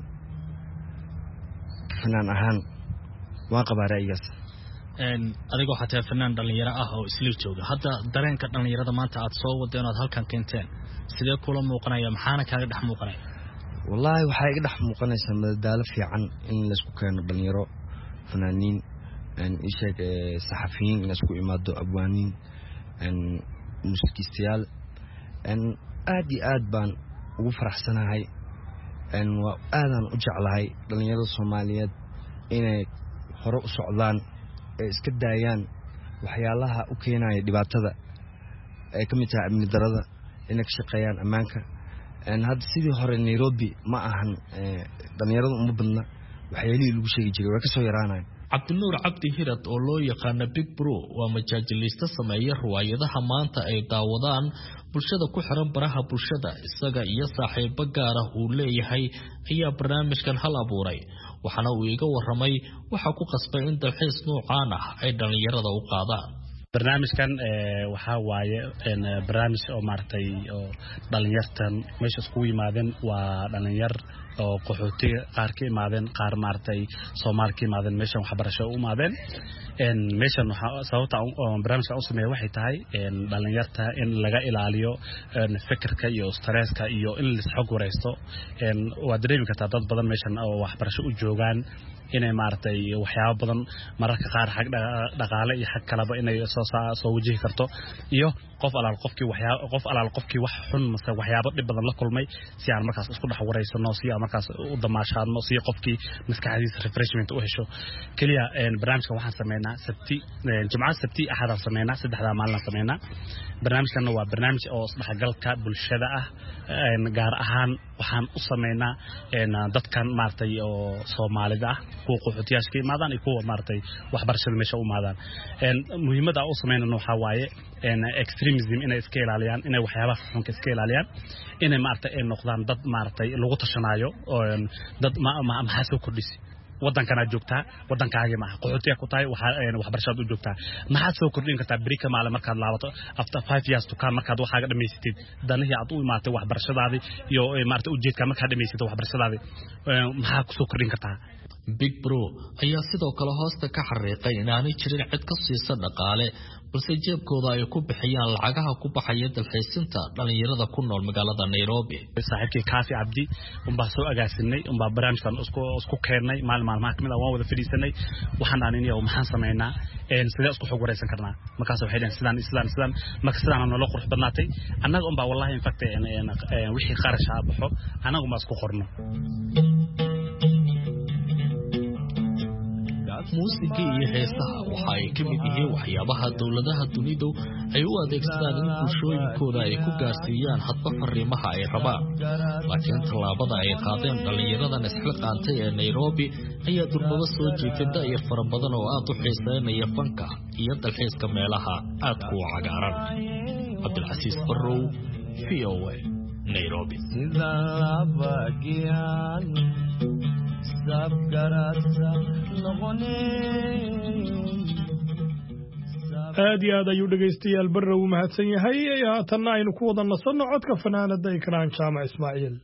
fanaan ahaan waan qabaa ra'yigaas. adigoo xataa fanaan dhalinyaro ah oo isla jooga hadda dareenka dhalinyarada maanta aad soo wadeen oo halkan keenteen sidee kula muuqanaya maxaana kaaga dhex muuqanaya? wallahi waxa iga dhex muuqanaysa madadaalo fiican in la isku keeno dhalinyaro fanaaniin isheeg saxafiyiin in isku imaado abwaaniin muusikiistayaal aad iyo aad baan ugu faraxsanahay waa aadaan u jeclahay dhalinyarada Soomaaliyeed inay hore u socdaan ee iska daayaan waxyaalaha u keenaya dhibaatada ay ka mid tahay amni darada inay ka shaqeeyaan ammaanka hadda sidii hore Nairobi ma ahan dhalinyaradu uma badna waxyeelihii lagu sheegi jiray waa ka soo yaraanayaan cabdinuur cabdi hirad oo loo yaqaana Big Bro waa majaajilista sameeya riwaayadaha maanta ay daawadaan bulshada ku xiran baraha bulshada isaga iyo saaxiibo gaar ah uu leeyahay ayaa barnaamijkan hal abuuray waxaana uu iga waramay waxa ku qasbay in dalxiis noocaan ah ay dhalinyarada u qaadaan barnaamijkan waxa waaye barnaamij oo maartay oo dhalinyartan meesha isku yimaadeen waa dhalinyar oo qaxootiga qaar ka imaadeen qaar maartay Soomaali ka imaadeen meeshan waxbarasho u imaadeen meeshan waxa sababta barnaamijka u sameeyay waxay tahay dhalinyarta in laga ilaaliyo fikirka iyo stresska iyo in la xog wareysto waa dareemi kartaa dad badan meeshan oo waxbarasho u joogaan inay maartay waxyaabo badan mararka qaar xaq dhaqaale iyo xaq kalaba inay soo wajihi karto iyo qof alaal qofkii wax xun mase waxyaabo dhib badan la kulmay si aan markaas isku dhax wareysano si aan markaas u damaashaadno si qofkii maskaxdiisa refreshment u hesho kaliya barnaamijkan waxaan sameynaa sabti axad aan sameynaa saddexda maalin aan sameynaa barnaamijkan waa barnaamij oo isdhexgalka bulshada ah gaar ahaan waxaan u sameynaa dadkan maartay oo Soomaalida ah kuwa qaxootiyaasha ka imaadaan iyo kuwa maartay waxbarashada meesha u imaadaan muhiimada u sameynayno waxa waaye extremism inay iska ilaaliyaan inay waxyaabaha xunka iska ilaaliyaan inay maartay ay noqdaan dad maartay lagu tashanayo oo dad ma soo kordhisi wadankana joogtaa wadankaaga ma qaxootiga ku tahay waxbarashada u joogtaa maxaad soo kordhin kartaa berika maal markaad laabato after 5 years to come markaad waxaaga dhameysatid danihii aad u imaatay waxbarashadaadii iyo maartay ujeedka markaad dhameysatay waxbarashadaadii maxaa ku soo kordhin kartaa Big Bro ayaa sidoo kale hoosta ka xariiqay inaanay jirin cid ka siisa dhaqaale balse jeebkooda ay ku bixiyaan lacagaha ku baxaya dalxiisinta dhalinyarada ku nool magaalada Nairobi saaxiibkii Kaafi Cabdi soo agaasinay barnaamijkan isku keenay maalmaha kamid ah waan wada fadhiisanay waxaan aaninay maxaan sameeynaa sidee isku xog wareysan karnaa markaas waxay dhaheen sidaan marka sidaan nolol qurux badnaatay annaga wallahi in fact wixii qarash ah baxo annaga ma isku qorno muusiga iyo heesaha waxa ay ka mid yihiin waxyaabaha dawladaha dunidu ay u adeegsadaan in bulshooyinkooda ay ku gaarsiiyaan hadba fariimaha ay rabaan laakiin tallaabada ay qaadeen dhalinyaradan isxilqaantay ee Nairobi ayaa durbaba soo jeetay da'yar fara badan oo aad u xiiseynaya fanka iyo dalxiiska meelaha aad ku cagaaran Cabdulcasiis Barrow VOA Nairobi aad iyo aad ayuu dhegaystayaal Barrow u mahadsan yahay haatanna aynu ku wada nasanno codka fanaanada Ikraan Jaamac Ismaaciil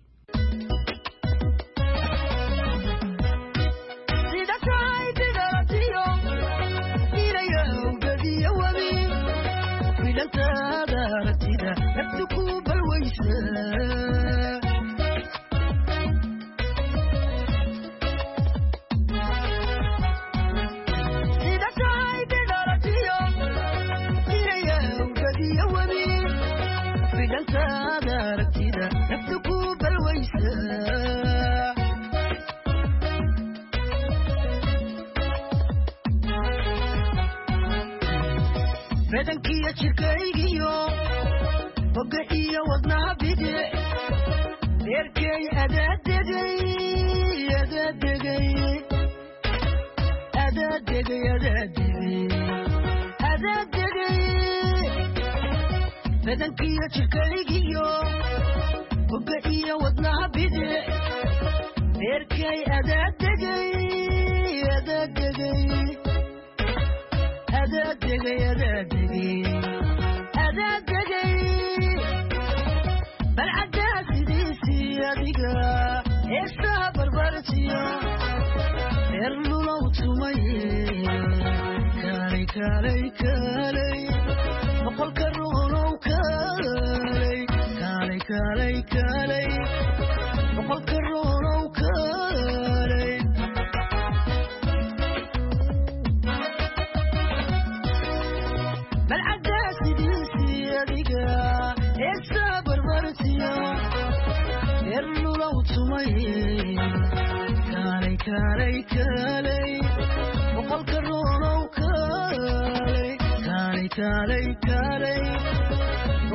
bedankiya jirkaygiyo boga iyo wadnaha bide deerkay bedankiya jirkaygiyo boga iyo wadnaha bide deerkay balcadaas sidiisii adiga heesaha barbartiya reer lulow tumaye kaalay boqolka ruunow kaalay boqolka ruunow kaalay kaalay boqolka ruunow kaalay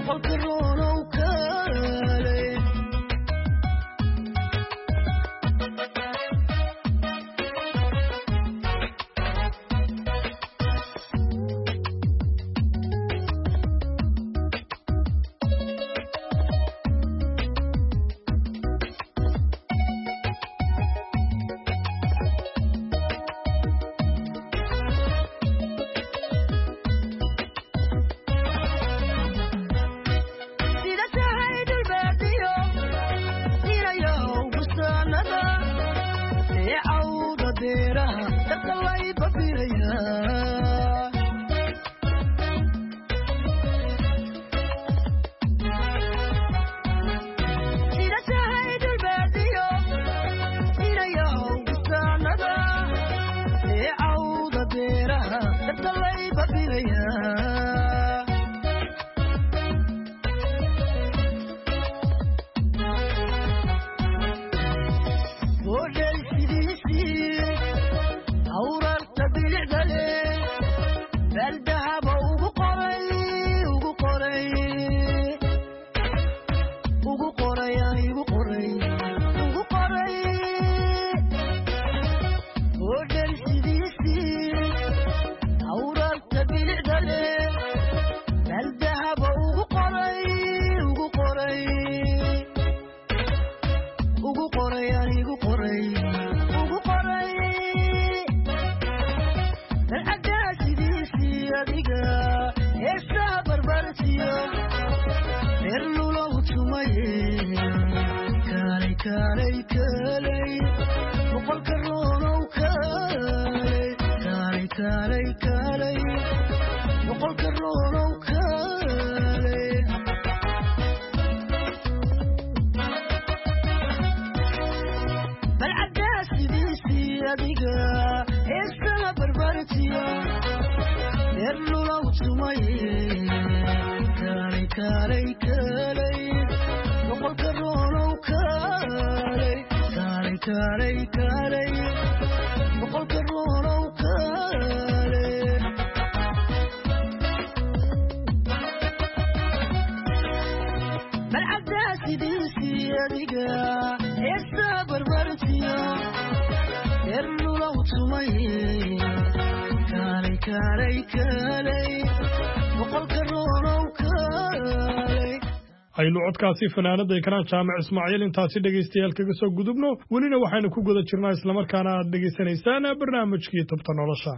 aynu codkaasi fanaanada Ikraan Jaamac Ismaaciil intaasi dhageystayaal kaga soo gudubno welina waxaynu ku guda jirnaa isla markaana aad dhageysanaysaan barnaamijkii Tubta Nolosha.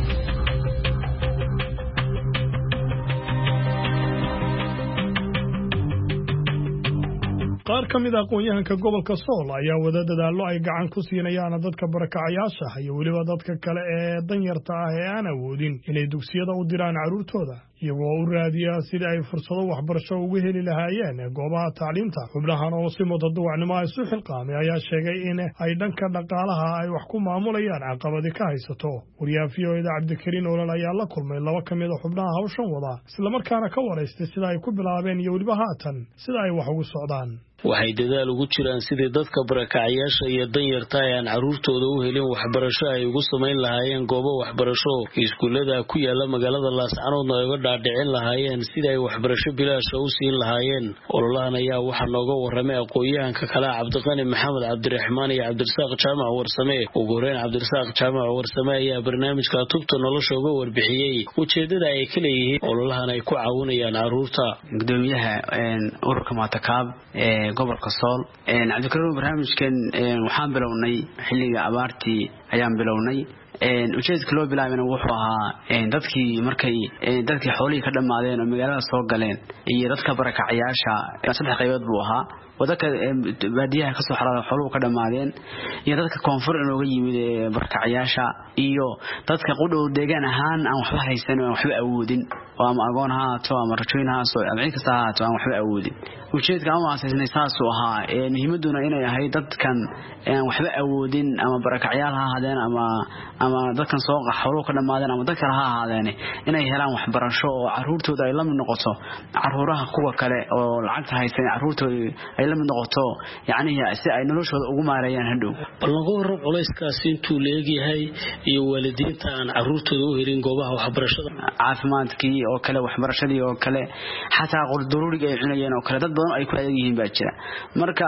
qaar ka mid ah aqoonyahanka gobolka Sool ayaa wada dadaallo ay gacan ku siinayaan dadka barakacayaasha iyo waliba dadka kale ee danyarta ah ee aan awoodin inay dugsiyada u diraan carruurtooda iyagoo u raadiya sidii ay fursado waxbarasho ugu heli lahaayeen goobaha tacliinta. xubnahan oo si mudadawacnimo ah isu xilqaamay ayaa sheegay in ay dhanka dhaqaalaha ay wax ku maamulayaan caqabadi ka haysato. wariyaha VOAda Cabdikariin Olol ayaa la kulmay laba ka mid ah xubnaha hawshan wada isla markaana ka waraystay sida ay ku bilaabeen iyo waliba haatan sida ay wax ugu socdaan. waxay dadaal ugu jiraan sidii dadka barakacayaasha iyo danyarta aan carruurtooda u helin waxbarasho ay ugu samayn lahaayeen goobo waxbarasho iskuulada ku yaala magaalada Laascaanoodna ay uga dhaadhicin lahaayeen sidii ay waxbarasho bilaash u siin lahaayeen. ololahan ayaa waxa nooga waramay aqoonyahanka kale Cabdiqani Maxamed Cabdiraxmaan iyo Cabdirasaaq Jaamac Warsame. ugu horeyn Cabdirasaaq Jaamac Warsame ayaa barnaamijka Tubta Nolosha uga warbixiyay ujeedada ay ka leeyihiin ololahan ay ku caawinayaan carruurta. gudoomiyaha ururka Matakaab gobolka Sool Cabdikariin barnaamijkan waxaan bilownay xilliga abaartii ayaan bilownay. ujeedka loo bilaabay wuxuu ahaa dadkii xoolihii ka dhamaadeen oo magaalada soo galeen iyo dadka barakacayaasha saddex qaybood buu ahaa. wadaka baadiyaha ka soo xaraada xooluhu ka dhamaadeen iyo dadka koonfur inooga yimid barakacayaasha iyo dadka qudhow deegaan ahaan aan waxba haysan oo waxba awoodin oo ama agoon ha to ama rajooyin ha soo abciin kasta ha to aan waxba awoodin. ujeedka ama asaasnay saasoo ahaa muhiimaduna inay ahay dadkan aan waxba awoodin ama barakacayaal ha hadeen ama ama dadkan soo qaxwalo ka dhamaadeen ama dadka ha ahaadeen inay helaan waxbarasho oo caruurtooda ay la mid noqoto caruuraha kuwa kale oo lacagta haysan caruurtooda ay la mid noqoto yani si ay noloshooda ugu maareeyaan hadhow bal lagu warrab culayskaas intuu leeyahay iyo waalidiinta aan caruurtooda u helin goobaha waxbarashada caafimaadkii oo kale waxbarashadii oo kale xataa qolduruuriga ay cunayeen oo kale dad badan ay ku adeeg yihiin baa jira marka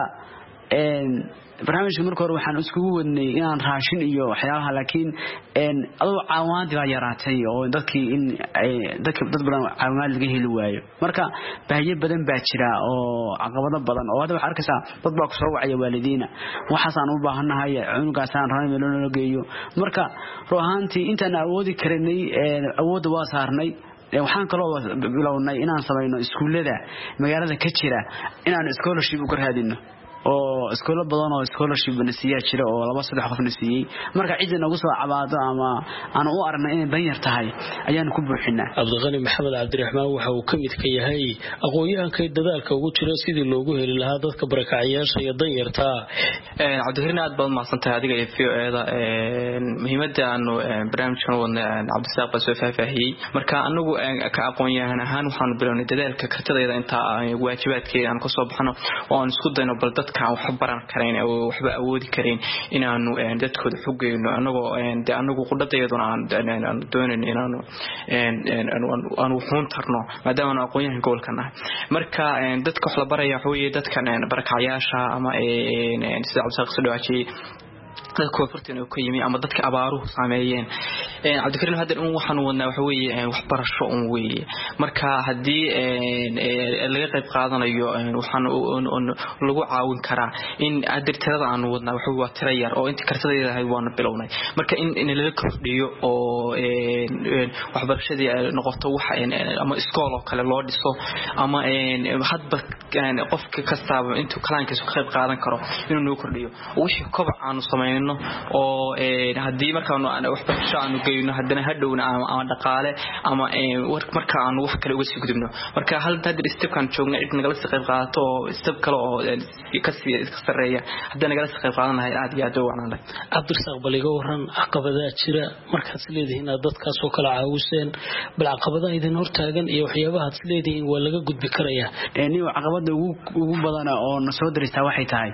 barnaamijka markii hore waxaan iskugu wadnay inaan raashin iyo waxyaalaha laakiin adoo caawimaad baa yaraatay oo dadkii in dad badan caawimaad laga heli waayo marka baahiyo badan baa jira oo caqabado badan oo hadda waxa arkaysaa dad baa ku soo wacaya waalidiina waxaas aan u baahanahay cunugaas aan rabay meel loo geeyo marka ruuxaantii intaan awoodi karinay awood waa saarnay waxaan kaloo bilownay inaan sameeyno iskuulada magaalada ka jira inaan scholarship u raadino oo iskoolo badan oo scholarship nasiya jira oo 2-3 qof nasiyay marka cid inagu soo cabaado ama aan u aragnay in dan yar tahay ayaan ku buuxinaa Abdulqani Maxamed Cabdiraxmaan waxa uu kamid ka yahay aqoonyahanka dadaalka ugu jira sidii loogu heli lahaa dadka barakacayaasha iyo dan yarta Cabdulqani aad baad maasantay adiga iyo VO-da muhiimadda aanu barnaamijkan wadnay Cabdisaaq soo faahfaahiyay marka anagu ka aqoonyahan ahaan waxaan bilownay dadaalka kartidayda inta waajibaadkii aan ka soo baxno oo aan isku dayno bal dadka wax baran kareen oo waxba awoodi kareen inaanu dadkooda xogeyno anagu qudhadeeduna aan doonayn inaanu wuxuun tarno maadaama aqoonyahan gobolka nahay marka dadka wax la baraya waxa weeye dadkan barakacayaasha ama sida Cabdisaaq soo dhawaajiyay dadka fartan oo ka yimi ama dadka abaaruhu saameeyeen Cabdikariim hadda waxaan wadnaa waxa weeye waxbarasho weeye marka hadii laga qayb qaadanayo waxaan lagu caawin karaa in adirtada aan wadnaa waxa waa tira yar oo inta kartadeeda ay waan bilownay marka in laga kordhiyo oo waxbarashadii noqoto waxa ama iskool oo kale loo dhiso ama hadba qofka kastaaba intuu kalaankiisa ka qayb qaadan karo inuu noo kordhiyo wixii kobac aan sameeyno oo hadii markaan waxbarasho aan geeyno hadana hadhowna ama dhaqaale ama marka aan wax kale uga sii gudubno marka hal hadda step kan joogna cid nagala sii qayb qaadato step kale oo ka sareeya hadana nagala sii qayb qaadanahay aad iyo aad u wanaagsan Cabdisaaq baliga waran caqabadaha jira markaad leedahay dadkaas oo kala caawiseen bal caqabadaha idin hortaagan iyo waxyaabaha aad leedahay waa laga gudbi karayaa niyo caqabada ugu badan oo soo dirista waxay tahay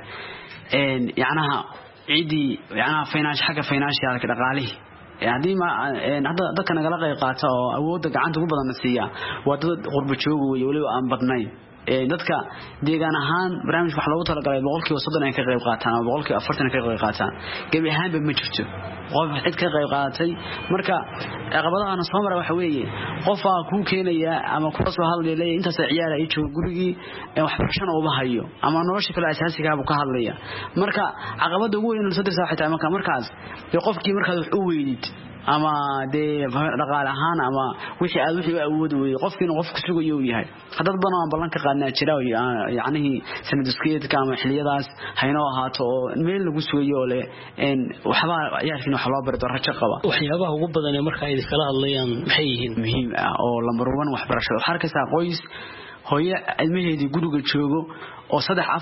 yacnaha عيدي يعني فيناش حاجة فيناش يعني كده غالي يعني ما هذا كان قال قيقات قاطع أو ده عنده قبضة نسية وده غرب شوق ويقولوا أم بطنين dadka deegaan ahaan barnaamij wax loogu tala galay boqolkiiba 30 ay ka qayb qaataan ama boqolkiiba 40 ka qayb qaataan gabi ahaanba ma jirto qof cid ka qayb qaatay marka caqabadaha soo maray waxa weeye qof ku keenaya ama ku soo hadlay intaas ciyaar ay joogo gurigi waxbarashada oo bahayo ama nolosha kale asaasiga ah ka hadlaya marka caqabada ugu weyn ee soo dirsa xitaa markaas qofkii markaad wax u weydid ama de dhaqaale ahaan ama wixii awood weey qofkiina qof ku sugayo yahay hadad badan ballan ka qaadnaa jira yaani sanadiskeedka ama xiliyadaas hayno ahaato meel lagu sugayo le waxba yaarkiin wax loo barto rajo qaba waxyaabaha ugu badan ee marka ay kala hadlayaan maxay yihiin muhiim ah oo lambar 1 waxbarasho waxa ka qoys hooyo ilmaheedii guriga joogo oo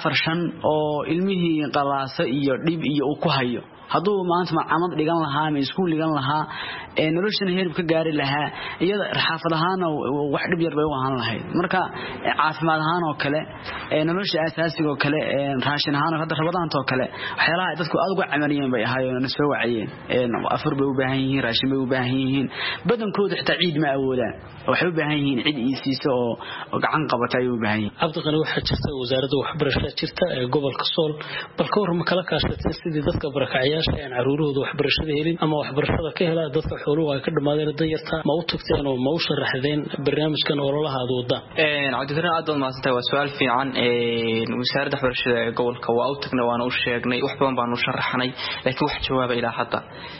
3-4 oo ilmihii qalaasa iyo dhib iyo uu ku hayo haduu maanta macamad dhigan lahaa ama iskuul dhigan lahaa noloshana heerb ka gaari lahaa iyada xaafadahaan wax dhib yar bay u ahaan lahayd marka caafimaad ahaan oo kale nolosha asaasiga oo kale raashin ahaan hadda rabadaanta oo kale waxyaalaha dadku aad uga camariyeen bay ahaayeen soo waciyeen afur bay u baahan yihiin raashin bay u baahan yihiin badankooda xitaa ciid ma awoodaan waxay u baahan yihiin cid iisiiso oo gacan qabata ay u baahan yihiin Cabdiqani waxa jirta wasaaradda waxbarashada jirta ee gobolka Sool balka war ma kala kaashatay sidii dadka barakacayaasha aan caruurooda waxbarashada helin ama waxbarashada ka helaa dadka xooluhu ay ka dhamaadeen danyarta ma u tagteen oo ma u sharaxdeen barnaamijkan ololaha wada Cabdiqani aad baad maasantay waa su'aal fiican wasaaradda waxbarashada ee gobolka waa u tagnay waana u sheegnay wax badan baan u sharaxnay laakiin wax jawaab ilaa hadda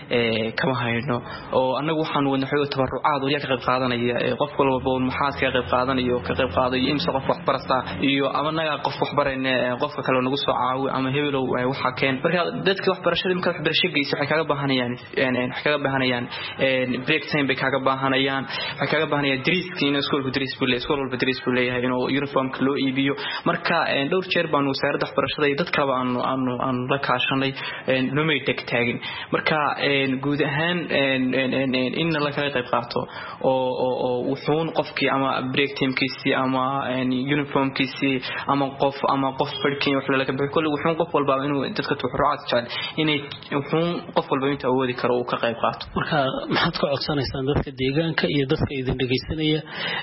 kama hayno oo anagu waxaan wadnay xoog tabarucaad oo ka qayb qaadanaya qof walba oo maxaad ka qayb qaadanayo ka qayb qaadayo imsa qof wax barasta iyo ama naga qof wax barayna qofka kale nagu soo caawi ama hebelow waxa keen marka dadka wax barashada marka waxbarasho geyso waxay kaga baahanayaan break time bay kaga baahanayaan waxay kaga baahanayaan dariiskii in iskuulku dariis buu leeyahay iskuul walba dariis buu leeyahay inuu uniformka loo iibiyo marka dhowr jeer baan wasaaradda waxbarashada iyo dad kale aan la kaashanay numay tagtaagin marka guud ahaan in la kala qayb qaato oo wuxuun qofkii ama break timekiisii ama uniformkiisii ama qof fadhiin wax laga bixi kulli wuxuun qof walba inuu dadka tuxruucaad jecel inay wuxuun qof walba inta awoodi karo uu ka qayb qaato marka maxaad ka codsanaysaan dadka deegaanka iyo dadka idin dhageysanaya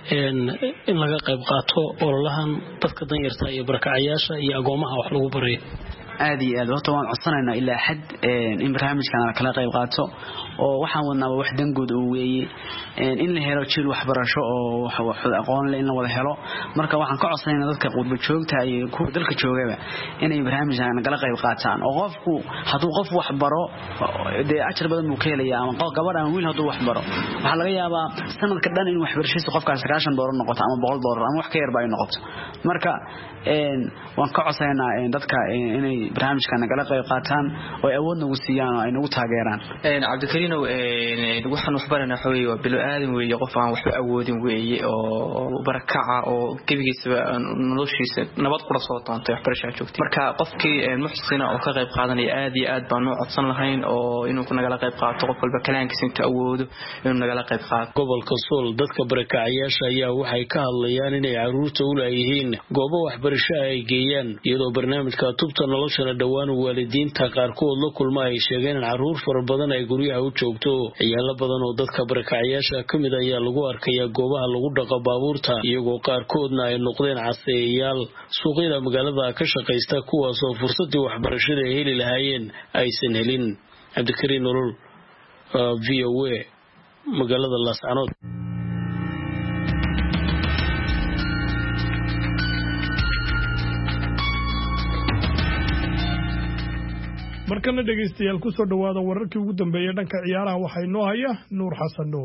in laga qayb qaato ololahan dadka danyarta iyo barakacayaasha iyo agoomaha wax lagu barayo aad iyo aad horta waan codsanaynaa ilaa xad in barnaamijkan la kala qayb qaato oo waxaan wadnaa wax dangood oo weeye in la helo jil waxbarasho oo wax aqoon leh in la wada helo marka waxaan ka codsanaynaa dadka qurba joogta iyo kuwa dalka joogaba inay barnaamijkan kala qayb qaataan oo qofku hadduu qof wax baro de ajar badan uu ka helayaa ama gabadh ama wiil hadduu wax baro waxa laga yaabaa sanadka dhan in waxbarashadiisa qofkaas $90 noqoto ama $100 ama wax ka yarba ay noqoto marka waan ka codsanaynaa dadka inay barnaamijkan kala qayb qaataan oo ay awood nagu siiyaan oo ay nagu taageeraan cabdikariin waxaan wax baranaa xooyo waa bilo aadan weeye qof aan waxba awoodin weeye oo barakaca oo gebigiisa noloshiisa nabad kula soo toontay waxbarashada joogtay marka qofkii muxsina oo ka qayb qaadanaya aad iyo aad baan u codsan lahayn oo inuu nagala qayb qaato qof walba kalaankiisa inta awoodo inuu nagala qayb qaato gobolka Sool dadka barakacayaasha ayaa waxay ka hadlayaan inay caruurta u leeyihiin goobo waxbarasho ay geeyaan iyadoo barnaamijka tubta noloshana dhawaan waalidiinta qaarkood la kulma ay sheegeen in caruur fara badan ay guryaha u joogto ciyaalo badan oo dadka barakacayaasha kamid ayaa lagu arkayaa goobaha lagu dhaqo baabuurta iyagoo qaarkoodna ay noqdeen caseeyaal suuqyada magaalada ka shaqeysta kuwaas oo fursadii waxbarashada ay heli lahaayeen aysan helin cabdikariin nolol VOA magaalada Laascaanood markana dhegeystayaal ku soo dhawaada wararkii ugu dambeeyay dhanka ciyaaraha waxaa inoo haya Nuur Xasan Nuur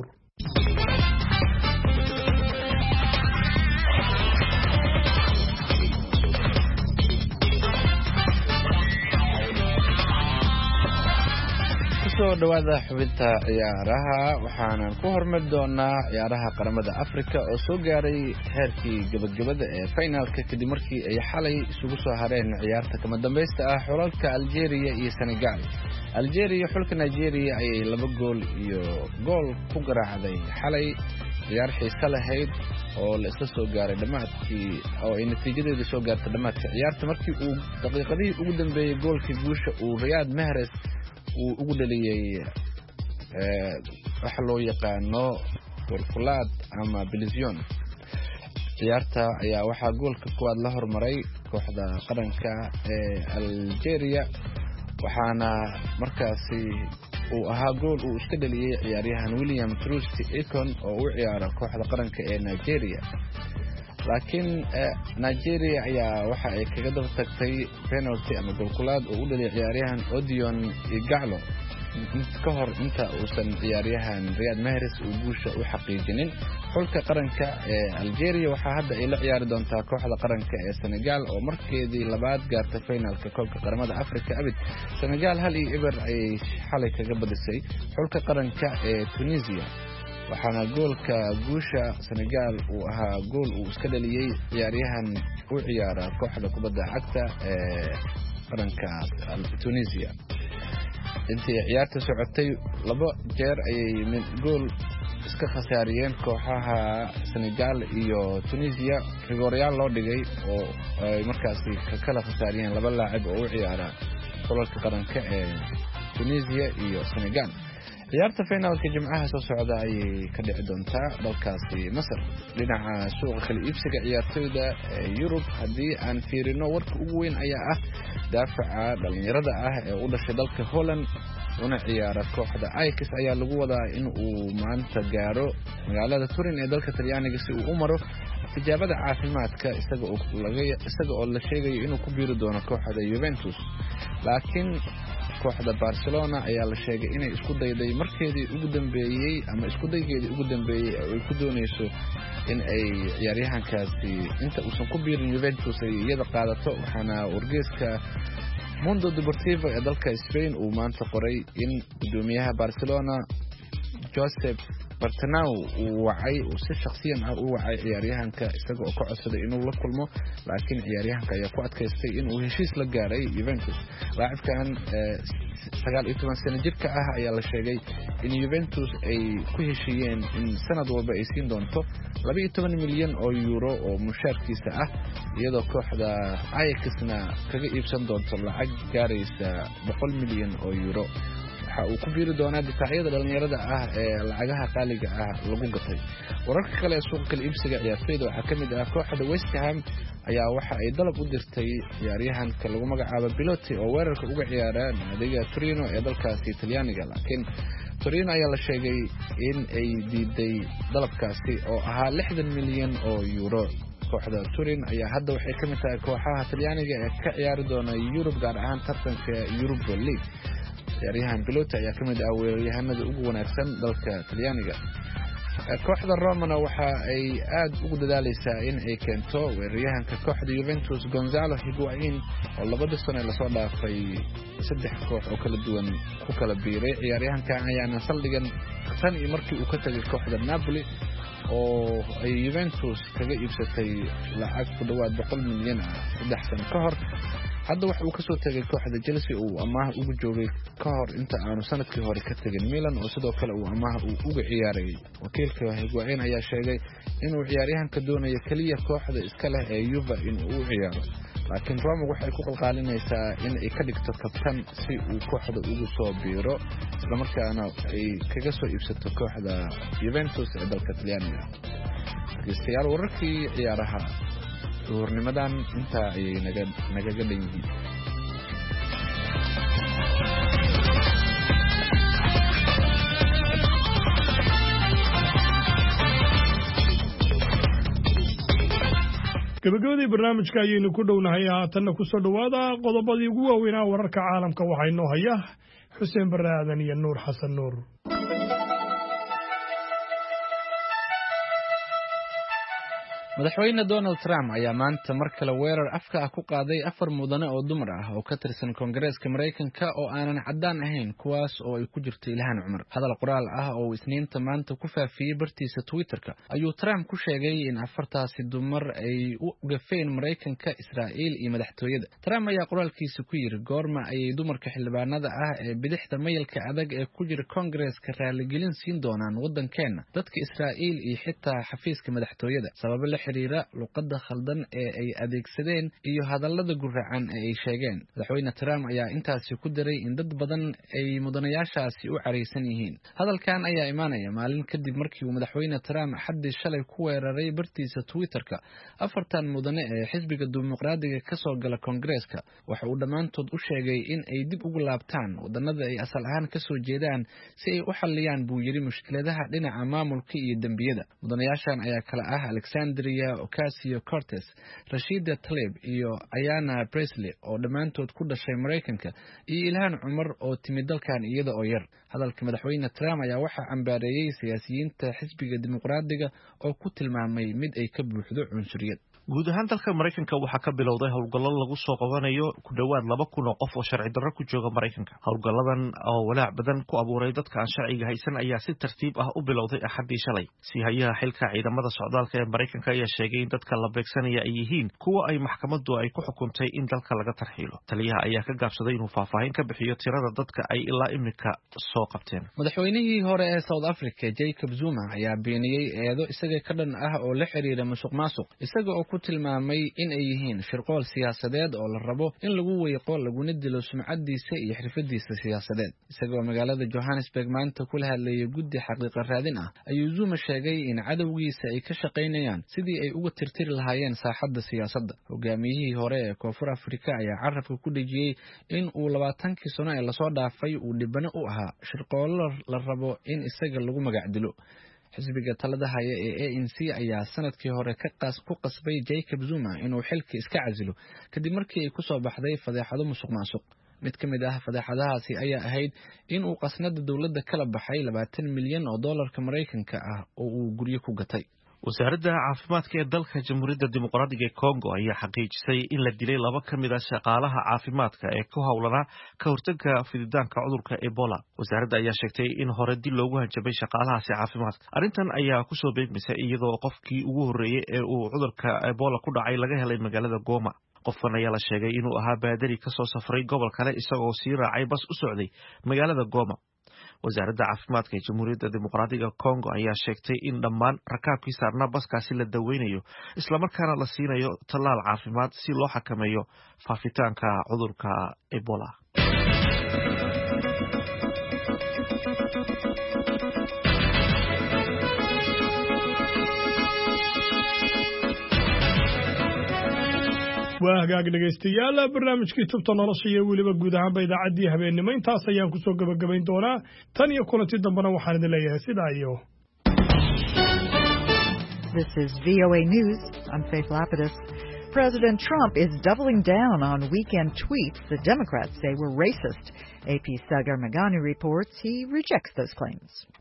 soo dhawaada xubinta ciyaaraha waxaanan ku hormar doonaa ciyaaraha qaramada Afrika oo soo gaaray heerkii gabagabada ee finalka kadib markii ay xalay isugu soo hareen ciyaarta kama dambaysta ah xulalka Algeria iyo Senegal. Algeria xulka Nigeria ayay 2 gool iyo gool ku garaacday xalay ciyaar xiiso lahayd oo la isla soo gaaray dhamaadkii oo ay natiijadeedu soo gaartay dhamaadkii ciyaarta markii uu daqiiqadii ugu dambeeyay goolkii guusha uu Riyad Mahrez uu ugu dhaliyay waxa loo yaqaano golkulaad ama bilizyon. ciyaarta ayaa waxaa goolka koowaad la hormaray kooxda qaranka ee Algeria waxaana markaasi uu ahaa gool uu iska dhaliyay ciyaaryahan William Troost Ekong oo u ciyaara kooxda qaranka ee Nigeria. laakiin Nigeria ayaa waxa ay kaga daba tagtay penalty ama golkulaad oo u dhaliyay ciyaaryahan Odion Igalo ka hor inta uusan ciyaaryahan Riyad Mahrez uu guusha u xaqiijinin. xulka qaranka ee Algeria waxa hadda ay la ciyaari doontaa kooxda qaranka ee Senegal oo markeedii labaad gaartay finalka koobka qaramada Afrika abid. Senegal 1-0 ay xalay kaga badisay xulka qaranka ee Tunisia waxaana goolka guusha Senegal uu ahaa gool uu iska dhaliyay ciyaaryahan u ciyaara kooxda kubadda cagta ee qaranka Tunisia. intii ciyaarta socotay 2 jeer ayay gool iska khasaariyeen kooxaha Senegal iyo Tunisia rigoryaal loo dhigay oo ay markaasi ka kala khasaariyeen 2 laacib oo u ciyaara xulalka qaranka ee Tunisia iyo Senegal. ciyaarta finalka jimcaha soo socda ayay ka dhici doontaa dalkaasi Masar. dhinaca suuqa kala iibsiga ciyaartoyda Yurub haddii aan fiirino warka ugu weyn ayaa ah daafaca dhalinyarada ah ee u dhashay dalka Holland una ciyaara kooxda Ajax ayaa lagu wadaa in uu maanta gaaro magaalada Turin ee dalka Talyaaniga si uu u maro tijaabada caafimaadka isaga oo la sheegayo inuu ku biiri doono kooxda Juventus. laakiin kooxda Barcelona ayaa la sheegay inay isku dayday markeedii ugu dambeeyay ama isku daygeedii ugu dambeeyay ay ku doonayso in ay ciyaaryahankaasi inta uusan ku biirin Juventus ay iyada qaadato waxaana wargeyska Mundo Deportivo ee dalka Spain uu maanta qoray in gudoomiyaha Barcelona Josep Bartomeu uu wacay si shakhsiyan ah u wacay ciyaaryahanka isaga oo ka codsaday inuu la kulmo laakiin ciyaaryahanka ayaa ku adkaystay inuu heshiis la gaaray Juventus. Laacibkan 19 sano jirka ah ayaa la sheegay in Juventus ay ku heshiiyeen in sanad walba ay siin doonto 12 milyan oo euro oo mushaarkiisa ah iyadoo kooxda Ajaxna kaga iibsan doonto lacag gaaraysa 100 milyan oo euro. waxa uu ku biiri doonaa difaacyada dhalinyarada ah ee lacagaha qaaliga ah lagu gatay. Wararka kale ee suuqa kala iibsiga ciyaartoyda waxaa kamid ah kooxda West Ham ayaa waxa ay dalab u dirtay ciyaaryahanka lagu magacaabo Belotti oo weerarka uga ciyaara naadiga Torino ee dalkaasi Talyaaniga, laakiin Torino ayaa la sheegay in ay diiday dalabkaasi oo ahaa 60 milyan oo euro. kooxda Turin ayaa hadda waxay ka mid tahay kooxaha Talyaaniga ee ka ciyaari doona Yurub gaar ahaan tartanka Europa League. ciyaaryahan Belotti ayaa ka mid ah weeraryahanada ugu wanaagsan dalka Talyaaniga. kooxda Roma waxa ay aad ugu dadaalaysaa in ay keento weeraryahanka kooxda Juventus Gonzalo Higuain oo 2 sano la soo dhaafay 3 koox oo kala duwan ku kala biiray. ciyaaryahanka ayaana saldhigan tan iyo markii uu ka tagay kooxda Napoli oo ay Juventus kaga iibsatay lacag ku dhawaad 100 milyan 3 sano ka hor. hadda waxa uu ka soo tagay kooxda Chelsea oo amaah ugu joogay ka hor inta aanu sanadkii hore ka tagin Milan oo sidoo kale uu amaah uga ciyaaray. wakiilka Higuain ayaa sheegay inuu ciyaaryahanka doonayo kaliya kooxda iska leh ee Juve inuu u ciyaaro, laakiin Roma waxay ku qalqaalinaysaa in ay ka dhigto kabtan si uu kooxda ugu soo biiro isla markaana ay kaga soo iibsato kooxda Juventus ee dalka Talyaaniga. dhageystayaal, wararkii ciyaaraha duhurnimadan inta ay nagaga dhan yihiin. gabagabadii barnaamijka ayaynu ku dhownahay. haatanna kusoo dhawaada qodobadii ugu waaweynaa wararka caalamka waxaa inoo haya xuseen barre aadan iyo nuur xasan nuur. madaxweyne Donald Trump ayaa maanta mar kale weerar afka ah ku qaaday 4 mudane oo dumar ah oo ka tirsan Koongareeska Mareykanka oo aanan cadaan ahayn, kuwaas oo ay ku jirto Ilhaan Cumar. hadal qoraal ah oo Isniinta maanta ku faafiyay bartiisa Twitter-ka ayuu Trump ku sheegay in 4taasi dumar ay u gafeen Mareykanka, Israa'iil iyo madaxtooyada. Trump ayaa qoraalkiisa ku yiri goorma ayay dumarka xildhibaanada ah ee bidixda mayalka adag ee ku jira Koongareeska raaligelin siin doonaan waddankeena, dadka Israa'iil iyo xitaa xafiiska madaxtooyada sabab la xiriira luqadda khaldan ee ay adeegsadeen iyo hadallada guracan ee ay sheegeen. madaxweyne Trump ayaa intaasi ku daray in dad badan ay mudanayaashaasi u careysan yihiin. hadalkan ayaa imaanaya maalin kadib markii uu madaxweyne Trump xaddii shalay ku weeraray bartiisa Twitter-ka 4 mudane ee xisbiga dimuqraadiga ka soo gala Koongareeska. waxa uu dhammaantood u sheegay in ay dib ugu laabtaan wadannada ay asal ahaan ka soo jeedaan si ay u xalliyaan buu yiri mushkiladaha dhinaca maamulka iyo dambiyada. mudanayaashan ayaa kala ah Alexandria Ocasio-Cortez, Rashida Tlaib iyo Ayanna Pressley oo dhammaantood ku dhashay Mareykanka, iyo Ilhaan Cumar oo timid dalkan iyada oo yar. hadalka madaxweyne Trump ayaa waxaa cambaareeyay siyaasiyiinta xisbiga dimuqraadiga oo ku tilmaamay mid ay ka buuxdo cunsuriyad. guud ahaan dalka Mareykanka waxaa ka bilowday howlgallo lagu soo qabanayo ku dhawaad 2,000 oo qof oo sharci darro ku jooga Mareykanka. howlgalladan oo walaac badan ku abuuray dadka aan sharciga haysan ayaa si tartiib ah u bilowday Axaddii shalay. Sihayaha xilka ciidamada socdaalka ee Mareykanka ayaa sheegay in dadka la beegsanaya ay yihiin kuwa ay maxkamaddu ay ku xukuntay in dalka laga tarxiilo. taliyaha ayaa ka gaabsaday inuu faahfaahin ka bixiyo tirada dadka ay ilaa imika soo qabteen. madaxweynihii hore ee South Africa Jacob Zuma ayaa beeniyay eedo isaga ka dhan ah oo la xiriira musuqmaasuq, isaga oo ku tilmaamay in ay yihiin shirqool siyaasadeed oo la rabo in lagu weeqo laguna dilo sumcadiisa iyo xirfadiisa siyaasadeed. isagoo magaalada Johannesburg maanta kula hadlayay guddi xaqiiqo raadin ah ayuu Zuma sheegay in cadawgiisa ay ka shaqaynayaan sidii ay uga tirtiri lahaayeen saaxadda siyaasadda. hogaamiyihii hore ee Koonfur Afrika ayaa carrabka ku dhejiyay in uu 20 sano ee lasoo dhaafay uu dhibano u ahaa shirqoollo la rabo in isaga lagu magac dilo. xisbiga talada haya ee ANC ayaa sanadkii hore ku qasbay Jacob Zuma inuu xilka iska casilo kadib markii ay ku soo baxday fadeexado musuqmaasuq. mid ka mid ah fadeexadahaasi ayaa ahayd in uu qasnada dawladda kala baxay 20 milyan oo dollarka Mareykanka ah oo uu guryo ku gatay. wasaaradda caafimaadka ee dalka jamhuuriyadda dimuqraadiga ee Congo ayaa xaqiijisay in la dilay 2 ka mid ah shaqaalaha caafimaadka ee ku hawlanaa ka hortagga fiditaanka cudurka Ebola. Wasaaradda ayaa sheegtay in hore dil loogu hanjabay shaqaalahaasi caafimaadka. Arrintan ayaa ku soo beegmisay iyadoo qofkii ugu horreeyay ee uu cudurka Ebola ku dhacay laga helay magaalada Goma. Qofkan ayaa la sheegay inuu ahaa baadari ka soo safray gobol kale isagoo sii raacay bas u socday magaalada Goma. wasaaradda caafimaadka ee jamhuuriyadda dimuqraadiga Congo ayaa sheegtay in dhammaan rakaabkii saarnaa baskaasi la daweynayo isla markaana la siinayo tallaal caafimaad si loo xakameeyo faafitaanka cudurka Ebola. waa hagaag dhegaystayaal barnaamijkii tubta nolosha iyo weliba guud ahaanba idaacaddii habeennimo intaas ayaan kusoo gabagabayn doonaa tan iyo kulanti dambena waxaan idin leeyahay sidaa iyo This is VOA News. I'm Faith Lapidus. President Trump is doubling down on weekend tweets that Democrats say were racist. AP's Sagar Magani reports he rejects those claims.